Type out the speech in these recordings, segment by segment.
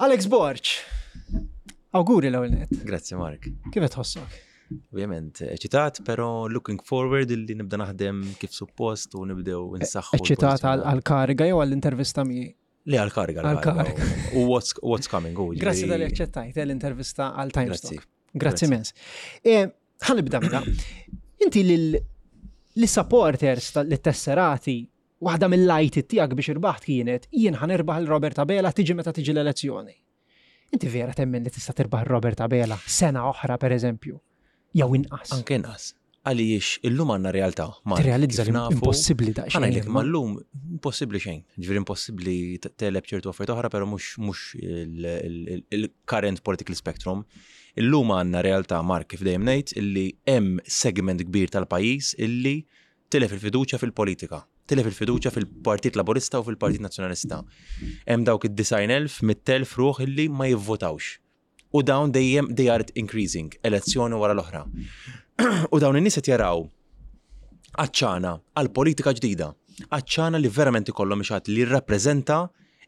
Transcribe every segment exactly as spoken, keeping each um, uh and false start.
Alex Borch. Awguri l-ewwel net. Grazzi Mark. Kif qed tħossok? Ovvjament, eċitat, però looking forward illi nibda naħdem kif suppost u nibdew insaħħu. Eċitat għall-kariga jew għall-intervista mi? Le għall-kariga. Għall-kariga. U what's what's coming. Grazzi tal-li aċċettajt l-intervista għall-Times. Grazzi. Grazzi mens. Ħanibda bda. Inti l-supporters li-tesserati waħda mill-lajti tiegħek biex irbaħt kienet jien ħanerbaħ l-Robert Abela tiġi meta tiġi l-elezzjoni. Inti vera temmen li tista' tirbaħ Robert Abela sena oħra pereżempju. Jew inqas. Anke inqas. Għaliex illum għandna realtà. Tirrealizza li impossibbli da xejn. Ħanajlek mallum impossibbli xejn. Ġifieri impossibbli teleb ċertu affarijiet oħra però mhux mhux il-current political spectrum. Illum għandna realtà Mark kif dejjem ngħid illi hemm segment kbir tal-pajjiż illi tilef il-fiduċja fil-politika. Tilef il-fiduċja fil-Partit Laburista u fil-Partit Nazzjonalista. Hemm dawk id-design elf mit-telf ruħ illi ma jivvotawx. U dawn dejjem they are increasing, elezzjoni wara l-oħra. U dawn in-nies qed jaraw aċċana għal politika ġdida, aċċana li verament ikollhom ixgħat li jirrappreżenta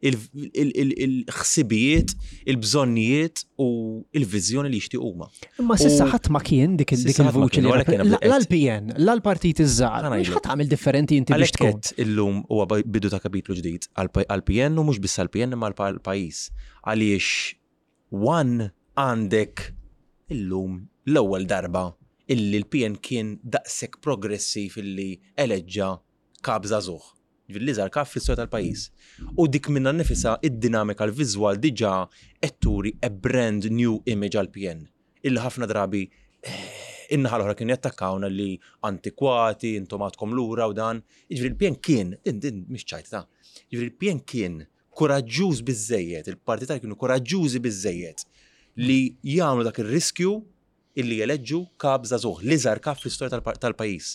il-ħsibijiet, il-bżonnijiet u il-viżjoni li jixtiequ huma. Imma s'issa ħadd ma kien dik il-vuċi li l-P N, l-partit iż-żgħar, mhux ħadd tagħmel differenti inti biex tkun. Illum huwa bidu ta' kapitlu ġdid għall-P N u mhux biss għall-P N imma għall-pajjiż. Għaliex One għandek illum l-ewwel darba illi l-P N kien daqshekk progressiv illi eleġġa kap żagħżugħ. Ġifieri żgħar kap fl-istorja tal-pajjiż. U dik minna nnifisha id-dinamika l-viżwal diġà qed turi a brand new image għall-P N. Illi ħafna drabi in-naħa l-oħra kienu jattakkawna li antikwati, intom għadkom lura u dan. Ġifieri l-P N kien, din din mhix ċajta. Ġifieri l-P N kien koraġġuż biżżejjed, il-partitar kienu koraġġużi biżżejjed li jagħmlu dak ir-riskju illi jeleġġu kap żagħżugħ li żgħar kap fl-istorja tal-pajjiż.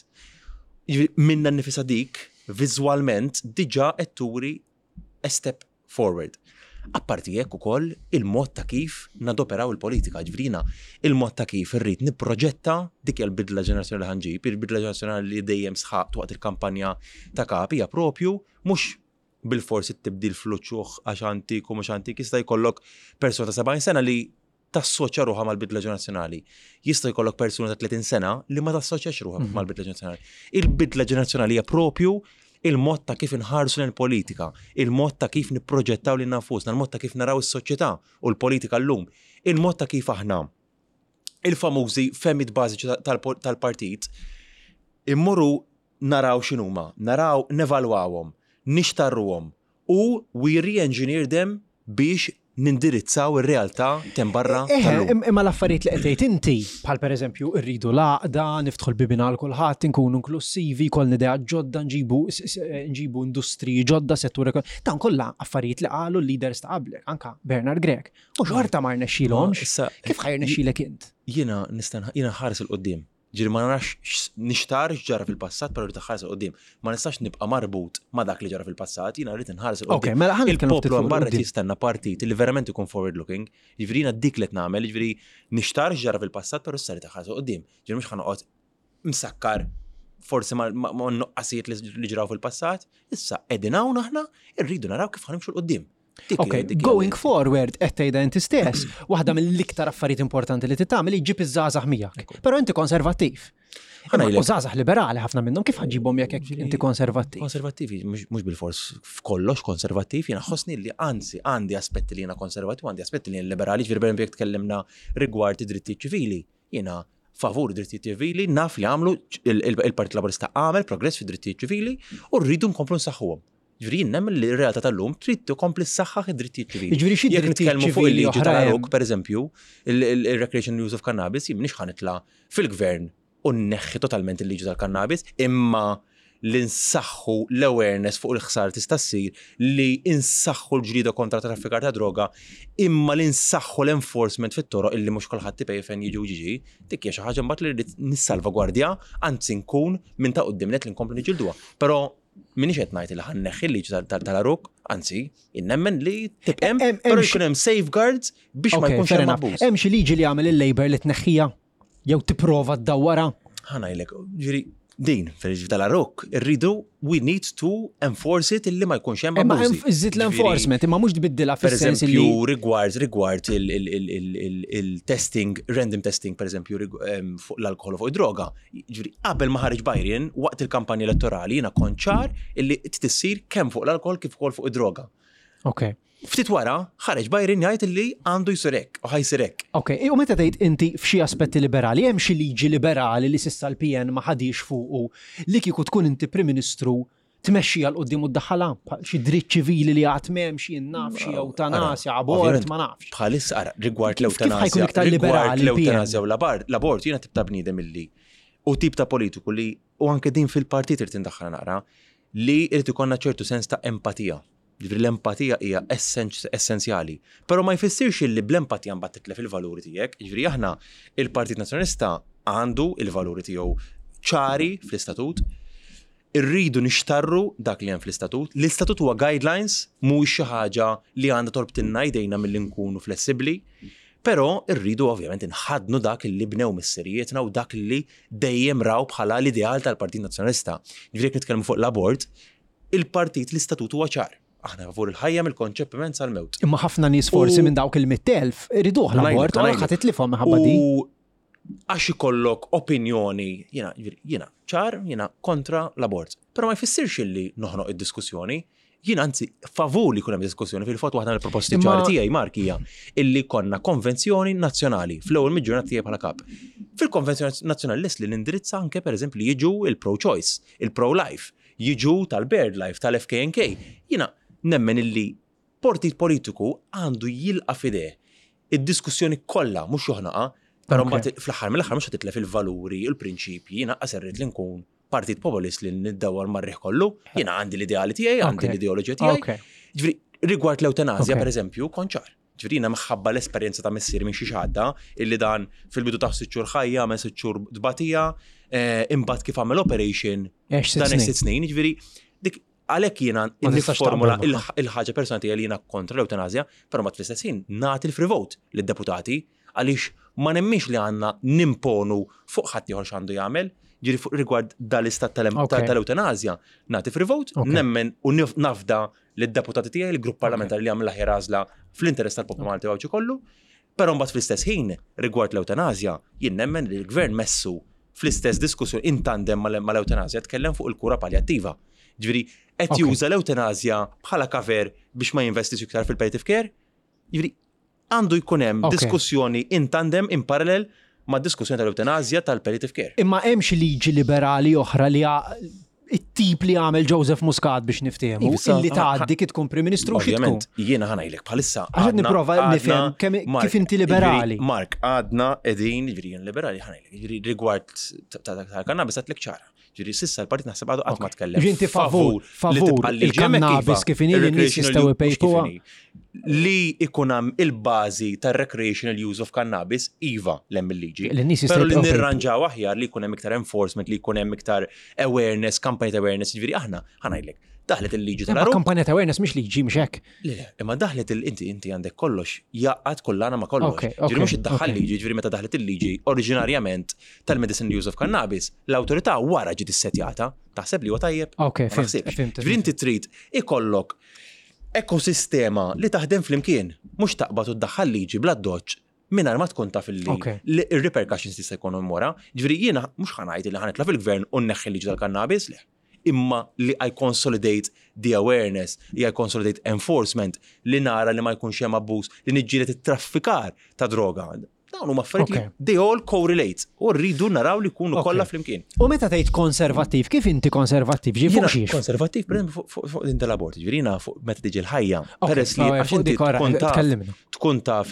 Minna nnifisha dik viżwalment diġà qed turi a step forward. Apparti hekk ukoll il-mod ta' kif nadoperaw il-politika ġifieri il-mod ta' kif irrid nipproġetta dik il-bidla ġenerazzjonali li ħanġib, il-bidla ġenerazzjonali li dejjem sħaqt waqt il-kampanja ta' kap hija propju mhux bil-forsi tibdil fl-uċċuħ għax antik u mhux antik jista' jkollok persuna ta' sebgħin sena li tassoċja ruħha mal-bidla ġenerazzjonali. Jista' jkollok persuna ta' tletin sena li ma tassoċjax ruħha mal-bidla ġenerazzjonali. Il-bidla ġenerazzjonali hija propju il-mod ta' kif inħarsu l-politika, il-mod ta' kif nipproġettaw lil nafusna, il-mod ta' kif naraw is-soċjetà u l-politika llum, il-mod ta' kif aħna il-famużi femmit bażiċi tal-partit immorru naraw x'inhuma, naraw nevalwawhom, nixtarruhom u we re-engineer them biex nindirizzaw ir-realtà tembarra tal-lum. Imma l-affarijiet li qed tgħid inti bħal pereżempju rridu laqda, niftħu l-bibien għal kulħadd, inkunu inklusivi, kollna idea ġodda, nġibu nġibu industriji ġodda, setturi dan kollha affarijiet li qalu l-leaders ta' qablek, anka Bernard Grek. U xorta ma rnexxielhomx. Kif ħajr nexxielek int? Jiena nista' jiena ħares il-qudiem. Ġiri ma narax nixtar ġara fil-passat, pero rrid ħares il-qudiem. Ma nistax nibqa' marbut ma' dak li ġara fil-passat, jiena rrid inħares il-qudiem. Mela il-poplu barra jistenna partit li verament ikun forward looking, ġifieri jiena dik li qed nagħmel, ġifieri nixtar ġara fil-passat, però issa rrid ħares il-qudiem. Ġifieri mhux ħanoqgħod msakkar forsi ma' noqqasijiet li ġraw fil-passat, issa qegħdin hawn aħna rridu naraw kif ħanimxu l-qudiem. Ok, going forward, qed tgħidha inti stess, waħda mill-iktar affarijiet importanti li titgħamel iġġib iż-żgħażagħ miegħek. Però inti konservattiv. U żgħażagħ liberali ħafna minnhom kif ħaġibhom jekk inti konservattiv. Konservattivi, mhux bil-fors f'kollox konservattiv, jiena ħossni li anzi għandi aspetti li jiena konservattiv, għandi aspetti li jiena liberali, ġifieri jekk tkellimna rigward id-drittijiet ċivili. Jiena favur id-drittijiet ċivili, naf li għamlu il-Partit Laburista għamel progress fid-drittijiet ċivili u rridu nkomplu nsaħħuhom. Ġifieri nemmen li r-realtà tal-lum trid tkompli ssaħħaħ id-drittijiet ċivili. Ġifieri xi drittijiet ċivili fuq il-liġi tal-Arok, pereżempju, il-recreational use of cannabis, jien m'iniex ħanitla' fil-gvern u nneħħi totalment il-liġi tal-cannabis, imma li nsaħħu l-awareness fuq il-ħsar tista' ssir li nsaħħu l-ġrida kontra traffikar ta' droga, imma li nsaħħu l-enforcement fit-toroq illi mhux kulħadd tipej fejn jiġu ġiġi, dik hija xi ħaġa mbagħad li rrid nissalvagwardja, anzi nkun minn ta' quddiem net li nkompli niġilduha. Però minix qed ngħid li ħanneħħi l-liġi tal-Arok, anzi, innemmen li tibqem, però jkun hemm safeguards biex ma jkunx hemm abbuż. Hemm xi liġi li jagħmel il-Labor li tneħħija jew tipprova ddawwara? Ħanajlek, ġieri din, fil-ġif tal-arok, irridu we need to enforce it illi ma jkunx hemm Imma abużi. iżid l-enforcement, imma mhux tbiddilha Per fis-sens li eżempju, rigward rigward il-testing, random testing, per eżempju, fuq l-alkohol u fuq id-droga. Ġifieri qabel ma ħareġ Biden waqt il-kampanja elettorali jiena kont ċar illi tissir kemm fuq l-alkohol kif ukoll fuq id-droga. Okay. Ftit wara, ħareġ Biden jgħid li għandu jsirek u ħajsirek. Ok, u meta tgħid inti f'xi aspetti liberali, hemm xi liġi liberali li s'issa l-P N ma ħadix fuqu li kieku tkun inti Prim Ministru tmexxi għal qudiem u ddaħħalha xi dritt ċivili li għad m'hemm xi naf xi eutanasja, abort, ma nafx. Bħalissa ara rigward Kif ħajkun l-eutanasja, iktar liberali rigward l-P N? l-eutanasja u l-abort, jiena tip ta' bniedem illi u tip ta' politiku li u anke din fil-partit irid tindaħħal naqra li irid ikollna ċertu sens ta' empatija. Ġifri l-empatija hija essenzjali. Però ma jfissirx li bl-empatija mbagħad titlef il-valuri tiegħek. Ġifri aħna il-Partit Nazzjonalista għandu il-valuri tiegħu ċari fl-istatut. Irridu nixtarru dak li hemm fl-istatut. L-istatut huwa guidelines mhuwiex xi ħaġa li għandha torbtilna jdejna milli nkunu flessibbli. Però irridu ovvjament inħadnu dak li bnew missirietna u dak li dejjem raw bħala l-ideal tal-Partit Nazzjonalista. Ġifri jekk nitkellmu fuq l-abort, il-partit l-istatut huwa ċar. Aħna favur il-ħajja mill-konċeppiment sal-mewt. Imma ħafna nies forsi minn dawk il-mittelf iriduh l-abort u ħadd titlifhom minħabba di. U għax ikollok opinjoni, jiena jiena ċar, jiena kontra l-abort. Però ma jfissirx illi noħnoq id-diskussjoni. Jiena anzi favur li jkun hemm diskussjoni fil-fatt waħda mill-proposti ċari tiegħi Markija illi konna konvenzjoni nazzjonali fl-ewwel miġġurnat tiegħi bħala kap. Fil-konvenzjoni nazzjonali lest li nindirizza anke pereżempju jiġu il-pro-choice, il-pro-life, jiġu tal-bird life, tal-F K N K. Jiena nemmen illi partit politiku għandu jilqa' fideh id-diskussjoni kollha mhux joħnaqa, però mbagħad fl-aħħar mill-aħħar mhux titlef il-valuri, il-prinċipji, jiena qaserrit li nkun partit populist li niddawwar marriħ kollu, jiena għandi l-ideali tiegħi, għandi l-ideoloġija tiegħi. Ġifieri rigward l-eutanasja pereżempju kont ċar. Ġifieri jiena minħabba l-esperjenza ta' missier minn xi xadda illi dan fil-bidu ta' sitt xhur ħajja, ma' sitt xhur dbatija, imbagħad kif għamel operation dan sitt snin, ġifieri dik għalhekk jiena nifformula il-ħaġa personali tiegħi li jiena kontra l-eutanasja, però ma fl-istess ħin nagħti il-free vote lid-deputati għaliex ma nemmix li għandna nimponu fuq ħadd ieħor x'għandu jagħmel, ġieri fuq rigward dal-istat tal-eutanasja nagħti free vote, nemmen u nafda lid-deputati tiegħi il-grupp parlamentari li għamel l-aħjar għażla fl-interess tal-poplu Malti għawġi kollu, però mbagħad fl-istess ħin rigward l-eutanasja jien nemmen li l-gvern messu fl-istess diskussjoni in tandem mal-eutanasja tkellem fuq il-kura paljattiva. Ġifieri qed juża l-eutanasja bħala kaver biex ma jinvestix iktar fil-palliative care. Ġifieri għandu jkun hemm diskussjoni in tandem in parallel ma' diskussjoni tal-eutanasja tal-palliative care. Imma hemm xi liġi liberali oħra li it-tip li għamel Joseph Muscat biex niftehmu, illi tgħaddi kif tkun Prim Ministru xi tkun. Ovvjament, jiena ħanajlek bħalissa. Għax nipprova nifhem kif inti liberali. Mark, għadna qegħdin ġifieri liberali ħanajlek. Ġifieri rigward tal-kannabis għadlek ċara. Ġifieri s'issa l-partit naħseb għadu qatt ma tkellem. Ġinti favur, favur il-kannabis kif inhi li nies jistgħu jpejpuha. Li ikun hemm il-bażi tar-recreational use of cannabis iva lemm il-liġi. Però li nirranġaw aħjar li jkun hemm iktar enforcement, li jkun hemm iktar awareness, kampanja awareness, ġifieri aħna ħanajlek. Daħlet il-liġi tal-Arok. Kampanja ta' awareness mhix liġi mhux hekk. Le, imma daħlet il-inti inti għandek kollox, jaqgħad kollana ma kollox. Ġifieri mhux iddaħħal liġi, ġifieri meta daħlet il-liġi oriġinarjament tal-medicine use of cannabis, l-awtorità wara ġiet issetjata, taħseb li huwa tajjeb. Okay, fimt. Ġifieri inti trid ikollok ekosistema li taħdem flimkien, mhux taqbad u tdaħħal liġi bla doċċ mingħajr ma tkun taf il-repercussions tista' jkunu wara. Ġifieri jiena mhux ħanajt li ħanitla fil-gvern u nneħħi liġi tal-kannabis, le. Imma li I consolidate the awareness, li I consolidate enforcement, li nara li ma jkunx hemm abbuż, li niġġieled it-traffikar ta' droga. Dawn huma affarijiet they all correlate u rridu naraw li jkunu kollha flimkien. U meta tgħid konservattiv, kif inti konservattiv? Ġi fuq xiex? Konservattiv pereżempju fuq din tal-abort, ġifieri jiena fuq meta tiġi l-ħajja. Peress li għax inti tkun taf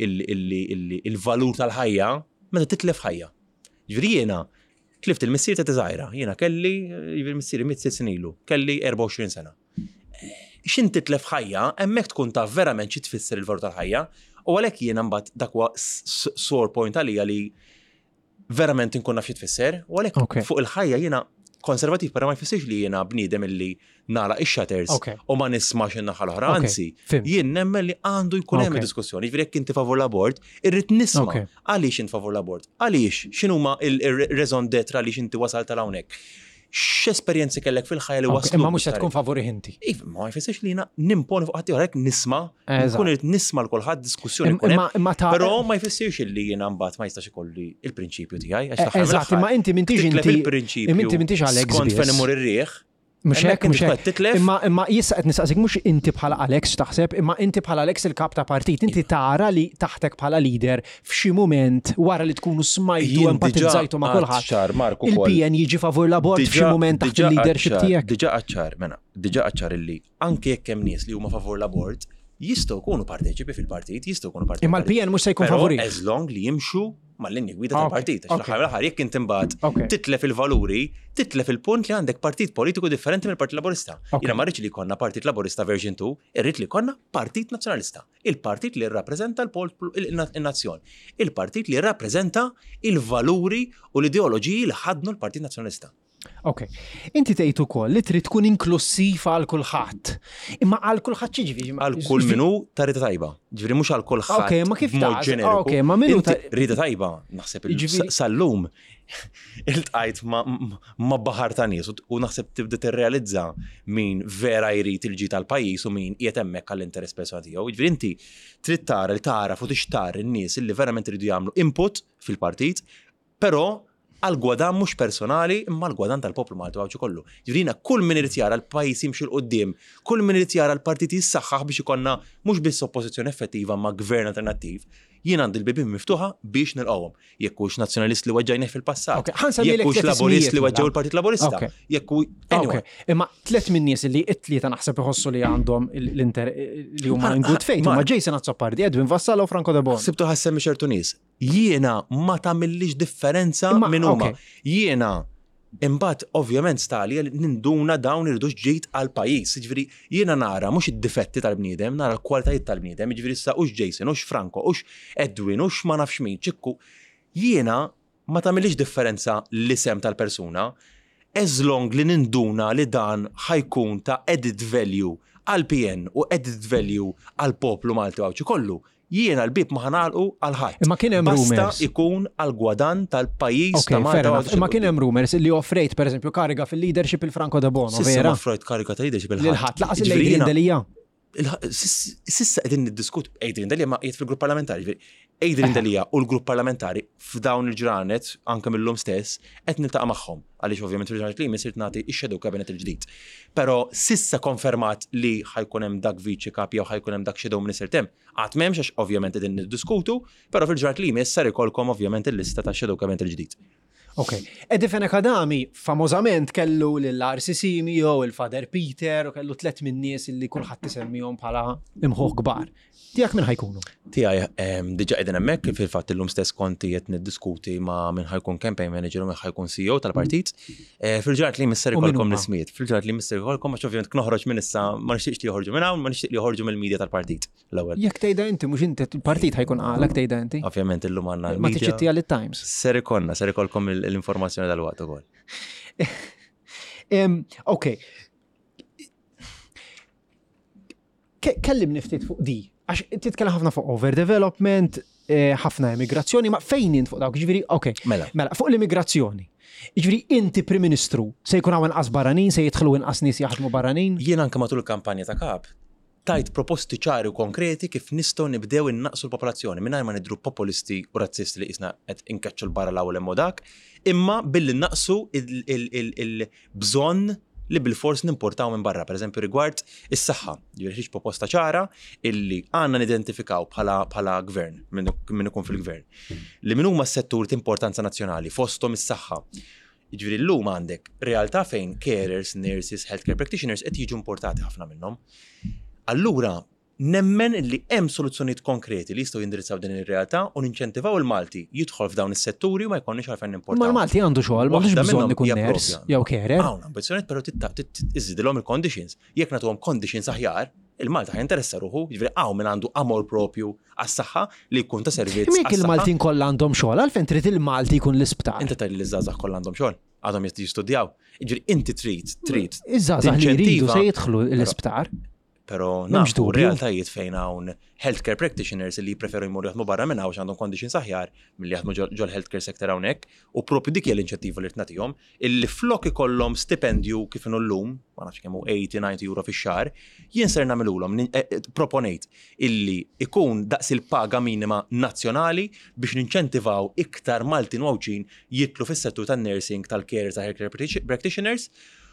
il-valur tal-ħajja meta titlef ħajja. Ġifieri jiena tlift il-missier ta' tiżgħira, jiena kelli il-missier mit sitt snilu, kelli erba' u għoxrin sena. X'in titlef ħajja, hemmhekk tkun taf verament xi tfisser il-valur tal-ħajja, u għalhekk jiena mbagħad dak huwa sore point għalija li verament inkun naf xi tfisser, u għalhekk fuq il-ħajja jiena konservativ, però ma jfissirx li jiena bniedem illi nagħlaq ix-shutters Okay. u ma nismax in-naħa l-oħra. Okay, Anzi, fimt. jien nemmen li għandu jkun hemm Okay. diskussjoni. Jiġifieri jekk inti favur l-abort, irrid nisma' Okay. għaliex int favur l-abort. Għaliex x'inhuma il-reżon detra għaliex inti wasalt tal hawnhekk. X'esperjenzi kellek fil-ħajja li Okay, waslu. imma mhux se tkun favori inti. Iva, ma jfissirx li jiena nimponi fuq ħadd ieħor hekk nisma' Eżatt. nkun irid nisma' l kulħadd diskussjoni Im- jkun hemm. imma- imma ta' Però ma jfissirx li jiena mbagħad ma jistax ikolli il-prinċipju tiegħi. għax Eh, fl-aħħar eżatt, mill-aħħar imma inti m'intix titlef inti- il-prinċipju inti m'intix Alex skont biss. fejn imur ir-riħ. Mux Hemmhekk hekk, mux inti hekk. titlef. Imma imma jissa qed nistaqsik mhux inti bħala Alex taħseb, imma inti bħala Alex il-kap ta' partit, inti tara li taħtek bħala leader f'xi mument wara li tkunu smajtu Jien empatizzajtu ma' diġà kulħadd. għaċċar, Marku, Il-P N jiġi favur l-abort f'xi Diġà- mument taħt diġà il-leadership għaċċar- tiegħek. Diġà għaċċar, mena, diġà għaċċar illi anke jekk hemm nies li huma favur l-abort, jistgħu jkunu parteċipi fil-partit, jistgħu jkunu parteċipi. Imma l-P N mhux se jkun favori. As long li jimxu mal-linji gwida Okay, tal-partit. Għax okay. l-aħħar l-aħħar jekk inti mbagħad Okay. titlef il-valuri, titlef il-punt li għandek partit politiku differenti mill-Partit Laburista. Okay. Jiena ma rridx li jkollna Partit Laburista version two, irrid li jkollna Partit Nazzjonalista. Il-partit li jirrappreżenta l-poplu il-nazzjon. Il-partit li jirrappreżenta il-valuri u l-ideoloġiji li ħadnu l-Partit Nazzjonalista. Ok. Inti tgħid ukoll li trid tkun inklusiv għal kulħadd. Imma għal kulħadd xiġifieri? Għal kull minu ta' rida tajba. Ġifieri mhux għal kulħadd. Okay, ma kif b'mod ta' ġeneriku. okay, ma minu Inti ta' rida tajba, naħseb il- Ġifieri- sal-lum il-tqajt ma' baħar ta' nies u naħseb tibda tirrealizza min vera jrid il-ġi tal-pajjiż u min qiegħed hemmhekk għall-interess personali tiegħu. Ġifieri inti trid tara li taraf u tixtar in-nies illi verament iridu jagħmlu input fil-partit, però għal-gwadan mhux personali imma għal-gwadan tal-poplu Malti għawċu kollu. Ġifieri kull min irid jara l-pajjiż jimxi l-qudiem, kull min irid jara l-partit jissaħħaħ biex ikonna mhux biss oppożizzjoni effettiva ma' gvern alternattiv. Jien għandi l-bibien miftuħa biex nilqawhom. Jekk hux nazzjonalist li weġġajnih fil-passat. Okay, ħansemmilek Jekk hux tliet laburist li ismijiet weġġew mela. il-Partit Laburista. Okay. Jekk hu anyway. Ok, imma tlet minn nies li it-tlieta naħseb iħossu li għandhom l-inter li huma Ma- in good faith, ma- huma Jason Azzopardi, Edwin Vassalo u Franco De Bon. Sibtu ħassem ċertu nies. Jiena ma tagħmilix differenza Imma- minn huma. okay. Jiena imbagħad ovvjament stali li ninduna dawn irdux ġejt għal pajjiż. Jiġifieri jiena nara mhux id-difetti tal-bniedem, nara l-kwalitajiet tal-bniedem, jiġifieri issa hux Jason, hux Franco, hux Edwin, hux ma nafx min, ċikku. Jiena ma tagħmilix differenza l-isem tal-persuna, as long li ninduna li dan ħajkun ta' added value għal P N u added value għal poplu Malti għawċi kollu. Jiena l-bib ma ħanalqu għal ħadd. Imma kien hemm rumors. Basta ikun għal gwadan tal-pajjiż Ok, ta' Malta. fair enough. għawċi Imma kollu. kien hemm rumors li offrejt pereżempju kariga fil-leadership il-Franco De Bono, Sissa vera? ma Freud karika ta' leadership Lil il-ħadd. ħadd laqas Ġifieri il-Adrian jiena- Delija. il- sis- Sissa qegħdin niddiskutu Adrian Delija ma qiegħed fil-grupp parlamentari. ġifieri Adrian Delija u l-grupp parlamentari f'dawn il-ġranet anke mill-lum stess qed niltaqa' magħhom għaliex ovvjament fil-ġranet li jmiss irid nagħti x-shadow cabinet il-ġdid. Però sissa konfermat li ħajkun hemm dak viċi kapi jew ħajkun hemm dak shadow minister tem. Qatt m'hemmx għax ovvjament qegħdin niddiskutu, però fil-ġranet li jmiss sar ikolkom ovvjament il-lista ta' shadow cabinet il-ġdid. Ok. Edifen Akadami famożament kellu l-R C C jew il-Father Peter u kellu tlet minn nies li kulħadd isemmihom bħala imħuħ kbar. Tiegħek minn ħajkunu? Tiegħi diġà qegħdin hemmhekk fil-fatt illum stess konti qed niddiskuti ma' min ħajkun campaign manager u min ħajkun C E O tal-partit. Eh, Fil-ġrat li misser U min ikolkom huma? l-ismijiet. Fil-ġrat li misser ikolkom għax ovvjament knoħroġ minn issa ma nixtieqx li joħorġu minn hawn, ma nixtieq li joħorġu mill-medja tal-partit l-ewwel. Jekk tgħidha inti mhux inti il-partit ħajkun qalek tgħidha inti. Ovvjament illum għandna Ma l-medja. tiċċittija lit-Times. Ser ikonna, ser ikolkom il- l-informazzjoni dal-waqt ukoll. Em, Ok. Ke- Kellimni ftit fuq di. Għax titkellem ħafna fuq overdevelopment, eh, ħafna immigrazzjoni, ma fejn int fuq dawk? Ġifieri, ok. Mela. Mela, fuq l-immigrazzjoni. Ġifieri inti Prim Ministru se jkun hawn inqas barranin, se jidħlu inqas nies jaħdmu barranin? Jien anke matul il-kampanja ta' kap tajt proposti ċari u konkreti kif nistgħu nibdew innaqsu l-popolazzjoni mingħajr ma nidru populisti u razzisti li qisna qed inkeċċu l-barra l-ewwel hemm dak, imma billi naqsu il-bżonn li bil-fors nimportaw minn barra, pereżempju rigward is-saħħa. Ġifieri proposta ċara illi għandna nidentifikaw bħala bħala gvern minn ikun fil-gvern. Li min huma s-setturi ta' importanza nazzjonali fosthom is-saħħa. Jiġifieri llum għandek realtà fejn carers, nurses, healthcare practitioners qed jiġu importati ħafna minnhom. Allura nemmen li hemm soluzzjonijiet konkreti li jistgħu jindirizzaw din ir-realtà u ninċentivaw il-Malti jidħol f'dawn is-setturi u ma jkollniex għalfejn Ma importaw. l-Malti għandu xogħol, m'għandux Waħda bżonn minnhom ikun hija ners propja. jew carer. Hawn ambizzjonijiet però iżidilhom il-conditions. Jekk nagħtuhom conditions aħjar, il-Malta ħajinteressa ruħu, jiġifieri hawn min għandu amor propju għas-saħħa li jkun ta' servizz. Mek il-Maltin kollha għandhom xogħol, għalfejn trid il-Malti jkun l-isptar. Inti tgħid li l-żgħażagħ kollha għandhom xogħol, għadhom jistudjaw. Jiġri inti trid, trid. Iż-żgħażagħ li jridu se jidħlu l-isptar. Pero nafu realtajiet fejn hawn healthcare practitioners li jippreferu jmorru jaħdmu barra minn hawn għandhom conditions aħjar milli jaħdmu ġol healthcare sector hawnhekk u propju dik hija l-inċettiva li tnagħtihom illi flok ikollhom stipendju kif inhu llum, ma nafx kemm hu eighty ninety euro fix-xahar, jien ser nagħmilulhom proponejt illi ikun daqs il-paga minima nazzjonali biex ninċentivaw iktar Maltin wawċin jitlu fis-settur tan-nursing tal-care ta' healthcare practitioners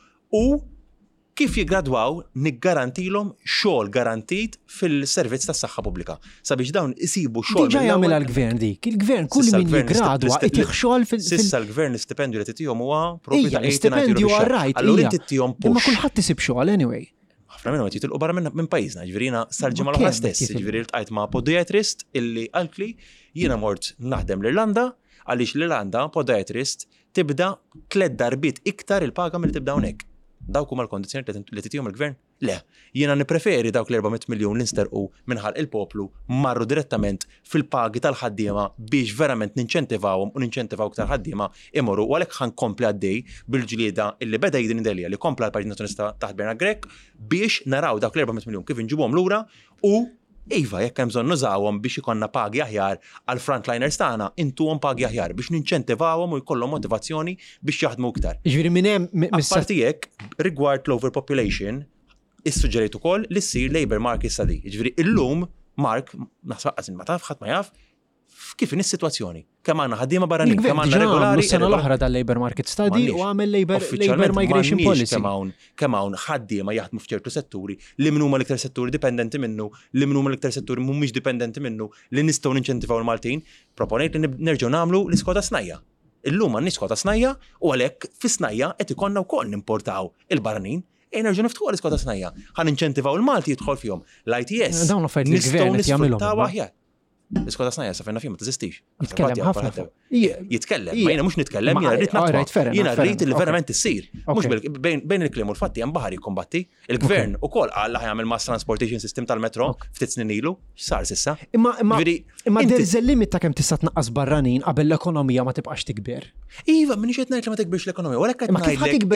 u kif jiggradwaw niggarantilhom xogħol garantit fil-servizz tas-saħħa pubblika. Sabiex dawn isibu xogħol. Diġà jagħmilha l-gvern dik. Il-gvern kull min jiggradwa itih xogħol fil- Sissa l-gvern l-istipendju li titihom huwa proprju ta' eighty-nine euro fix-xahar. Allura inti titihom push. Imma kulħadd isib xogħol anyway. Ħafna minnhom qed jitilqu barra minn pajjiżna, ġifieri sal-ġimgħa l-oħra stess, ġifieri ltqajt ma' podiatrist illi qaltli jiena mort naħdem l-Irlanda għaliex l-Irlanda podiatrist tibda tliet darbiet iktar il-paga milli tibda hawnhekk. Dawk huma l-kondizzjoni li titihom il-gvern? Le, jiena nippreferi dawk l-erba' miljun li nsterqu minħal il-poplu marru direttament fil-pagi tal-ħaddiema biex verament ninċentivawhom u ninċentivaw iktar ħaddiema imorru u għalhekk ħankompli għaddej bil-ġlieda illi beda jidin idea li kompla l-Partit Nazzjonalista taħt Bernard Grek biex naraw dawk l-erba' miljun kif inġibhom lura u iva, jekk hemm bżonn nużawhom biex ikonna pagi aħjar għal frontliners tagħna, intuhom pagi aħjar biex ninċentivawhom u jkollhom motivazzjoni biex jaħdmu iktar. Ġifieri minn hemm apparti hekk rigward l-overpopulation, issuġġerejt ukoll li ssir labor market study. Ġifieri illum Mark naħseb qasin ma taf ħadd ma jaf kif in is-sitwazzjoni. Kemm għandna ħaddiema barranin, kemm għandna regolari. Sena l-oħra tal-labor market study u għamel labor labor migration policy. Kemm hawn kemm hawn ħaddiema jaħdmu f'ċertu setturi li min huma l-iktar setturi dipendenti minnu, li min huma l-iktar setturi mhumiex dipendenti minnu li nistgħu ninċentivaw il-Maltin, proponejt li nerġgħu nagħmlu l-iskola snajja. Illum għandna iskola snajja u għalhekk fi-snajja qed ikollna wkoll nimportaw il-barranin. Ejn nerġgħu niftuħu l-iskola snajja. Ħan inċentivaw il-Malti jidħol fihom l-I T S. Dawn l-affarijiet li l-gvern qed jagħmilhom. Aħjar. L-iskola snajja sa fejna fihom ma teżistix. Jitkellem ħafna. Jitkellem, ma jiena mhux nitkellem, jiena rrid naqra. Jiena rrid li verament issir. Mhux bejn il-kliem u l-fatti hemm baħar jikkombatti. Il-gvern ukoll qal ħajamel mass transportation system tal-metro ftit snin ilu, x'sar s'issa. Imma imma there's a limit ta' kemm tista' tnaqqas barranin qabel l-ekonomija ma tibqax tikber. Iva, minix qed ngħid li ma tikberx l-ekonomija, għalhekk qed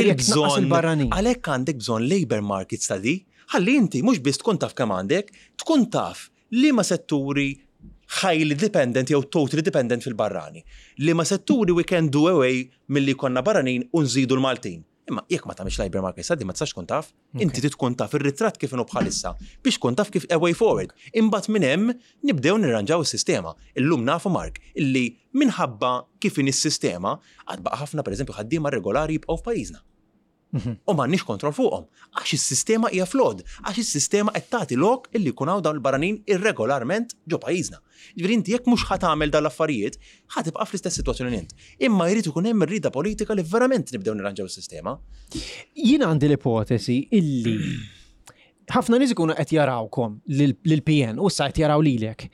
ngħidlek għalhekk għandek bżonn labor market study, ħalli inti mhux biss tkun taf kemm għandek, tkun taf liema setturi highly dependent jew totally dependent fil-barrani. Li ma setturi we can do away milli konna barranin u nżidu l-Maltin. Imma jekk ma tagħmilx labor market study ma tistax tkun taf, inti trid tkun taf ir-ritratt kif inhu bħalissa biex tkun taf kif a way forward. Imbagħad minn hemm nibdew nirranġaw is-sistema. Illum nafu Mark illi minħabba kif in is-sistema għad baqa' ħafna pereżempju ħaddiema regolari jibqgħu f'pajjiżna. U m'għandniex kontroll fuqhom, għax is-sistema hija flawed, għax is-sistema qed tagħti lok illi jkun hawn dawn il-barranin irregolarment ġo pajjiżna. Ġifieri inti jekk mhux ħadd tagħmel dawn l-affarijiet, ħadd tibqa' fl-istess sitwazzjoni int. Imma jrid ikun hemm irrieda politika li verament nibdew nirranġaw is-sistema. Jien għandi l-ipotesi illi ħafna nies ikunu qed jarawkom lill-P N u issa qed jaraw lilek.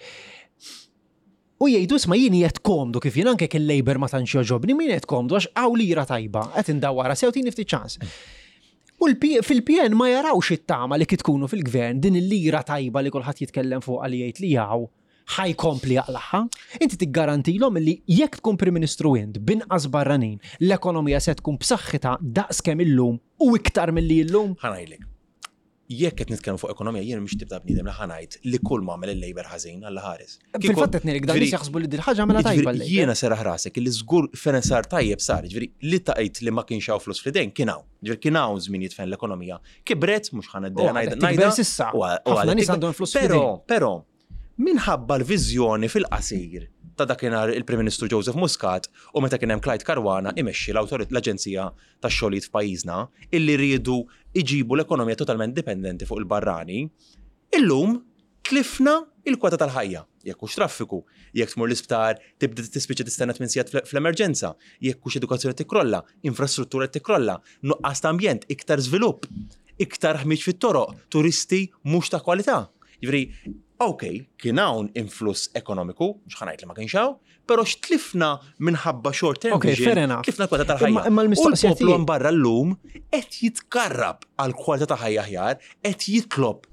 U jgħidu isma' jien qiegħed komdu kif jien anke il-labor ma tantx joġobni, min qiegħed komdu għax hawn lira tajba qed indawwara sew tieni ftit ċans. U fil-P N ma jarawx it-tama li kif tkunu fil-gvern din il-lira tajba li kulħadd jitkellem fuqha li jgħid li jaw ħajkompli jaqlaħħa. Inti tiggarantilhom li jekk tkun Prim Ministru int binqas barranin l-ekonomija se tkun b'saħħitha daqs kemm illum u iktar milli llum. Ħanajlek. Jekk qed nitkellmu fuq ekonomija jien mhux tibda bniedem li ħanajt li kull ma għamel il-labor ħażin Alla ħares. Fil-fatt qed nirik dan nies jaħsbu li din ħaġa mela tajba lejn. Jiena seraħ rasek li żgur fejn sar tajjeb sar, ġifieri li taqgħid li ma kienx hawn flus fl-idejn kien hawn. Ġifieri kien hawn żmien jitfen l-ekonomija. Kibret mhux ħaneddejja ngħidha ngħidha. Ħafna nies għandhom flus fl-idejn. Però minħabba l-viżjoni fil-qasir ta' dakinhar il-Prim Ministru Joseph Muscat u meta kien hemm Clyde Caruana imexxi l-Aġenzija tax-xogħlijiet f'pajjiżna illi rridu iġibu l-ekonomija totalment dipendenti fuq il-barrani, illum tlifna il-kwota tal-ħajja. Jekk hux traffiku, jekk tmur l-isptar tibda tispiċċa tistenna tmien sigħat fl-emerġenza, jekk hux edukazzjoni tikrolla, infrastruttura tikrolla, nuqqas ta' ambjent, iktar żvilupp, iktar ħmiġ fit-toroq, turisti mhux ta' kwalità. Ġifieri, ok, kien hawn influss ekonomiku, mhux ħanajt li ma kienx hawn, però x'tlifna minħabba short term vision, tlifna l-kwalità tal-ħajja. U l-poplu barra llum qed jitkarrab għal kwalità ta' ħajja aħjar, qed jitlob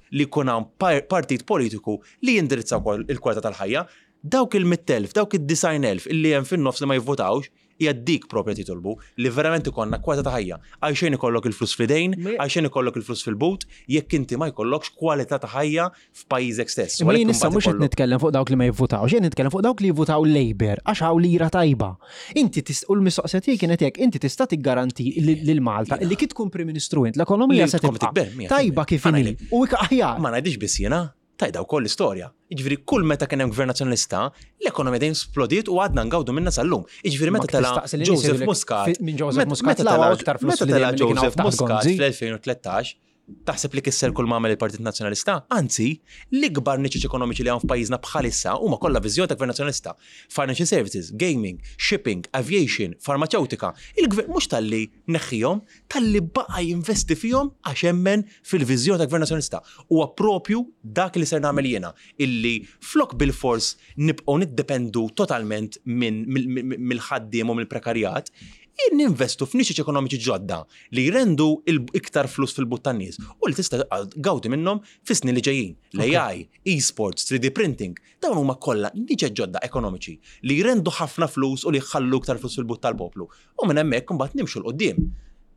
li jkun hawn partit politiku li jindirizzaw il-kwalità tal-ħajja. Dawk il-mija elf, dawk id-design elf illi hemm fin-nofs li ma jivvotawx, hija dik propja titolbu li verament ikonna kwalità ta' ħajja. Għalxejn ikollok il-flus f'idejn, għalxejn ikollok il-flus fil-but, jekk inti ma jkollokx kwalità ta' ħajja f'pajjiżek stess. Ma jien issa mhux qed nitkellem fuq dawk li ma jivvutawx, jien nitkellem fuq dawk li jivvutaw Labour għax hawn lira tajba. Inti u l-mistoqsija tiegħek kienet hekk, inti tista' tiggaranti lil Malta li kif tkun Prim Ministru int l-ekonomija se tibqa' tajba kif inhi u aħjar. Ma ngħidix biss jiena, tajda wkoll l-istorja. Jiġifieri kull meta kien hemm gvern nazzjonalista, l-ekonomija dejjem splodiet u għadna ngawdu minnha sal-lum. Jiġifieri meta tela Joseph Muscat. Minn Joseph Muscat laqgħu aktar flus Joseph Muscat fl-elfejn u tlettax taħseb li kisser kull mamel il-Partit Nazzjonalista? Anzi, l-ikbar niċċ ekonomiċi li hawn f'pajjiżna bħalissa huma kollha viżjoni ta' gvern nazzjonalista. Financial services, gaming, shipping, aviation, farmaceutika. Il-gvern mhux talli neħħihom, talli baqa' jinvesti fihom għax hemmen fil-viżjoni ta' gvern nazzjonalista. Huwa propju dak li ser nagħmel jiena illi flok bil-fors nibqgħu niddependu totalment minn mill-ħaddiem u mill-prekarjat. Ninvestu f'niċċ ekonomiċi ġodda li jrendu iktar flus fil-but tan-nies u li tista' gawdi minnhom fis-snin li ġejjin. L-A I, e-sports, three D printing, dawn huma kollha niċċ ġodda ekonomiċi li jrendu ħafna flus u li jħallu iktar flus fil-but tal-poplu. U minn hemmhekk imbagħad nimxu l qudiem.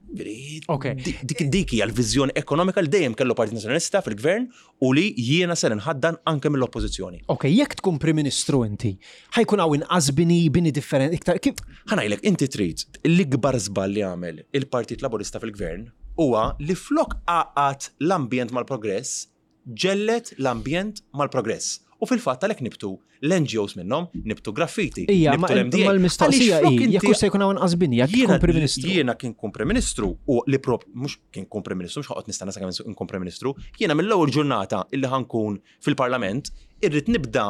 Dik dik hija l-viżjoni ekonomika li dejjem kellu Partit Nazzjonalista fil-gvern u li jiena se nħaddan anke mill-oppożizzjoni. Ok, jekk tkun Prim Ministru inti, ħajkun hawn inqas bini bini differenti iktar kif. Ħanajlek inti trid l-ikbar żball li għamel il-Partit Laburista fil-gvern huwa li flok għaqad l-ambjent mal-progress ġellet l-ambjent mal-progress. U fil-fatt għalhekk nibtu l-N G Os minnhom, nibtu graffiti. Ija, ma l-mistoqsija hi, jekk se jkun hawn inqas bini, jekk tkun Prim Ministru. Jiena kien kun Prim Ministru u li prop mhux kien kun Prim Ministru, mhux ħoqgħod nistenna sakemm inkun Prim Ministru, jiena mill-ewwel ġurnata illi ħankun fil-Parlament irrid nibda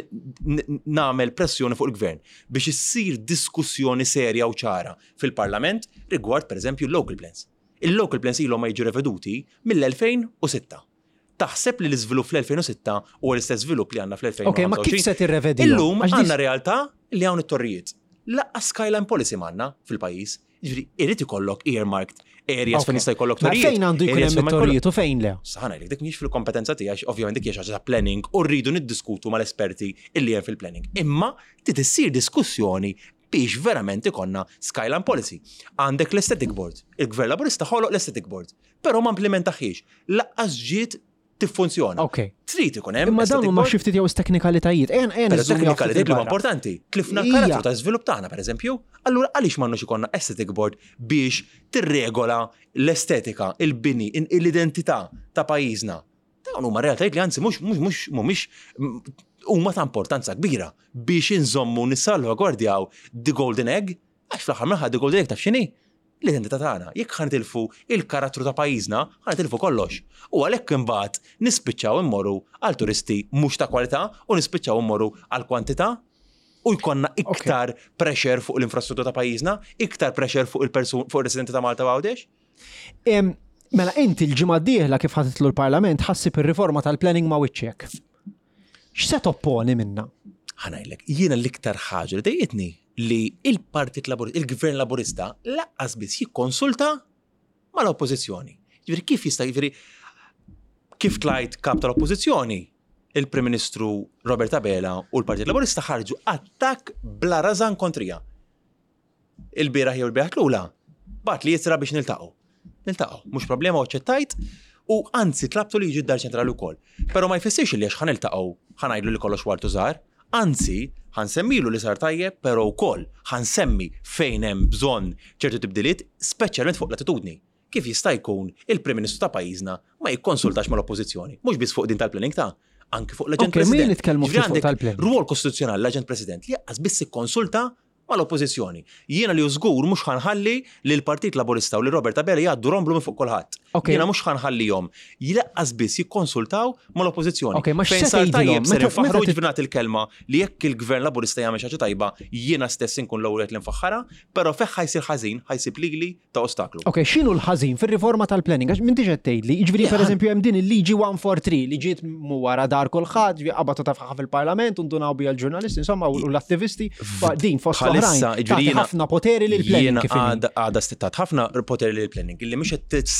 nagħmel pressjoni fuq il-Gvern biex issir diskussjoni serja u ċara fil-Parlament rigward pereżempju local plans. Il-local plans ilhom ma jiġu reveduti mill-elfejn u sitta. Taħseb li l-iżvilupp fl-elfejn u sitta u l-istess żvilupp li għandna fl-elfejn u ħamsa. Ok, ma kif se tirrevedi? Illum għandna realtà li hawn it-torrijiet. Laqqa skyline policy m'għandna fil-pajjiż. Jiġri irid ikollok earmarked areas fejn jista' jkollok torrijiet. Fejn għandu jkun hemm it-torrijiet u fejn le? Saħana jgħid dik mhix fil-kompetenza tiegħek, ovvjament dik hija xi ħaġa ta' planning u rridu niddiskutu mal-esperti illi hemm fil-planning. Imma trid issir diskussjoni biex verament ikonna skyline policy. Għandek l-aesthetic board. Il-Gvern Laburista ħoloq l-aesthetic board, però ma implementaħiex. Laqqas ġiet tiffunzjona. Ok. Trid ikun hemm. Imma dawn huma xi ftit jew teknikalitajiet. Ejn ejn teknikalitajiet li huma importanti. Tlifna l-karattru ta' żvilupp tagħna pereżempju, allura għaliex m'għandux ikollna aesthetic board biex tirregola l-estetika, il-bini, l-identità ta' pajjiżna. Dawn huma realtajiet li anzi mhux mhux mhumiex huma ta' importanza kbira biex inżommu nissalvagwardjaw the golden egg, għax fl-aħħar mill-aħħar the golden egg taf x'inhi? L-identità tagħna. Jekk ħanitilfu il-karattru ta' pajjiżna, ħanitilfu kollox. U għalhekk imbagħad nispiċċaw immorru għal turisti mhux ta' kwalità u nispiċċaw immorru għal kwantità u jkollna iktar pressure fuq l-infrastruttura ta' pajjiżna, iktar pressure fuq il-persun fuq ir-residenti ta' Malta Għawdex. Mela inti l-ġimgħa d-dieħla kif ħatitlu l-Parlament ħassib ir-riforma tal-planning ma' wiċċek. X'se topponi minnha? Ħanajlek, jiena l-iktar ħaġa li dejjitni li il-Partit Laburista, il-Gvern Laburista laqqas biss jikkonsulta mal-oppożizzjoni. Ġifieri kif jista' jiġri kif tlajt kap tal-oppożizzjoni, il-Prim Ministru Robert Abela u l-Partit Laburista ħarġu attakk bla rażan kontrija. Il-bieraħ jew il-bieraħ l-ula bat li jitra biex niltaqgħu. Niltaqgħu, mhux problema u ċettajt u anzi tlabtu li jiġi d-dar ċentrali wkoll. Però ma jfissirx li għax ħaniltaqgħu ħanajdlu li kollox wartu żgħar. Anzi, ħansemmilu li sar tajjeb, però wkoll ħansemmi fejn hemm bżonn ċertu tibdiliet, speċjalment fuq l-attitudni. Kif jista' jkun il-Prim Ministru ta' pajjiżna ma jikkonsultax mal-Oppożizzjoni, mhux biss fuq din tal-planning ta' anke fuq l-Aġent President. Min nitkellmu fuq tal-planning. Rwol kostituzzjonali l-Aġent President li jaqqas biss ikkonsulta mal-Oppożizzjoni. Jiena li żgur mhux ħanħalli li l-Partit Laburista u li Robert Abela jgħaddu romblu minn fuq kulħadd. Jiena mhux ħanħallihom jilaqqas biss jikkonsultaw mal-Oppożizzjoni. Fejn sar tajjeb ser infaħru ġibnat il-kelma li jekk il-Gvern Laburista jagħmel xi ħaġa tajba jiena stess inkun l-ewwel li nfaħħarha, però fejn ħajsir ħażin ħajsib lili ta' ostaklu. Ok, x'inhu l-ħażin fir-riforma tal-planning għax m'intix qed tgħidli, jiġifieri pereżempju hemm din il-liġi one forty-three li ġiet wara dar kulħadd qabatu tafħaħ fil-Parlament u ndunaw biha l-ġurnalisti insomma u l-attivisti din fost oħrajn ħafna poteri lil planning kif għada għada stettat ħafna poteri lil planning illi mhux qed tissalvagwardja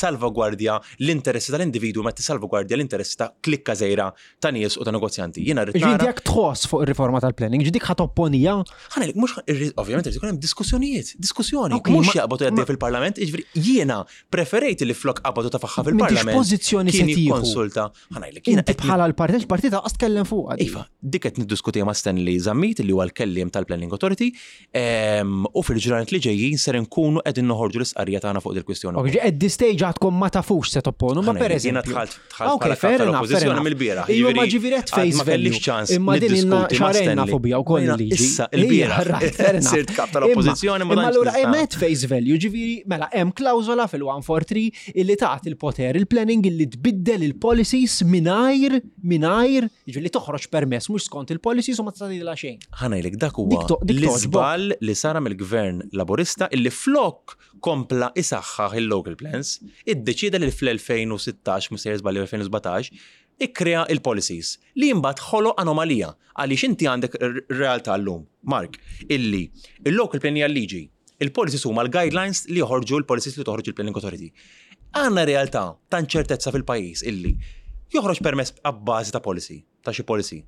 tissalvagwardja l-interessi tal-individwu ma tissalvagwardja l-interessi ta' klikka żejra ta' nies u ta' negozjanti. Jiena rrid Ġifieri jekk tħoss fuq ir-riforma tal-planning, ġidik ħadd opponija. Ħanelek mhux ovvjament irid ikun hemm diskussjonijiet, diskussjoni, Okay, mhux ma- jaqbadu għaddej fil-Parlament, jiġifieri jiena preferejt li flok qabadu ta' faħħa fil-Parlament. pożizzjoni se kien tieħu? jikkonsulta. Ħanajlek jiena Inti qed bħala l-partit, il-partit qas tkellem fuq. Iva, dik qed niddiskutija ma' Stanley Zammit li huwa l-kelliem tal-Planning Authority em, u fil-ġranet li ġejjin ser nkunu qegħdin noħorġu l-isqarrija tagħna fuq il-kwistjoni. Ok, at this stage għadkom ma tafux se topponu, ma per Jiena eżempju. tħalt tħalt Okay, bħala fair kap enough, fair tal-oppożizzjoni enough. mill-bieraħ. Iva, ma Jiġifieri, ġifieri qed għad face ma kellix value. ċans Imma din ilna niddiskuti ma' xarejna Stanley. fobija wkoll Jiena liġi. Issa il-bieraħ Ija, right, fair enough. sirt kap tal-oppożizzjoni ma Imma tantx allura nista'. hemm at face value, ġifieri mela hemm klawżola fil-one forty-three illi tagħti il-poter il-planning illi tbiddel il-policies mingħajr mingħajr ġifieri li toħroġ permess mhux skont il-policies u ma tagħtilha xejn. Ħanajlek dak huwa Dik to- dik l-iżball li sara mill-gvern laburista illi flok kompla isaħħaħ il-local plans, iddeċida li fl-elfejn u sittax mhux se jiżballi elfejn u sbatax ikkrea il-policies li jimbagħad ħolo anomalija għaliex inti għandek r-realtà llum, Mark, illi il-local plan hija liġi, il-policies huma l-guidelines li joħorġu l-policies li toħroġ il-Planning Authority. Għandna realtà ta' inċertezza fil-pajjiż illi joħroġ permess abbażi ta' policy, ta' xi policy.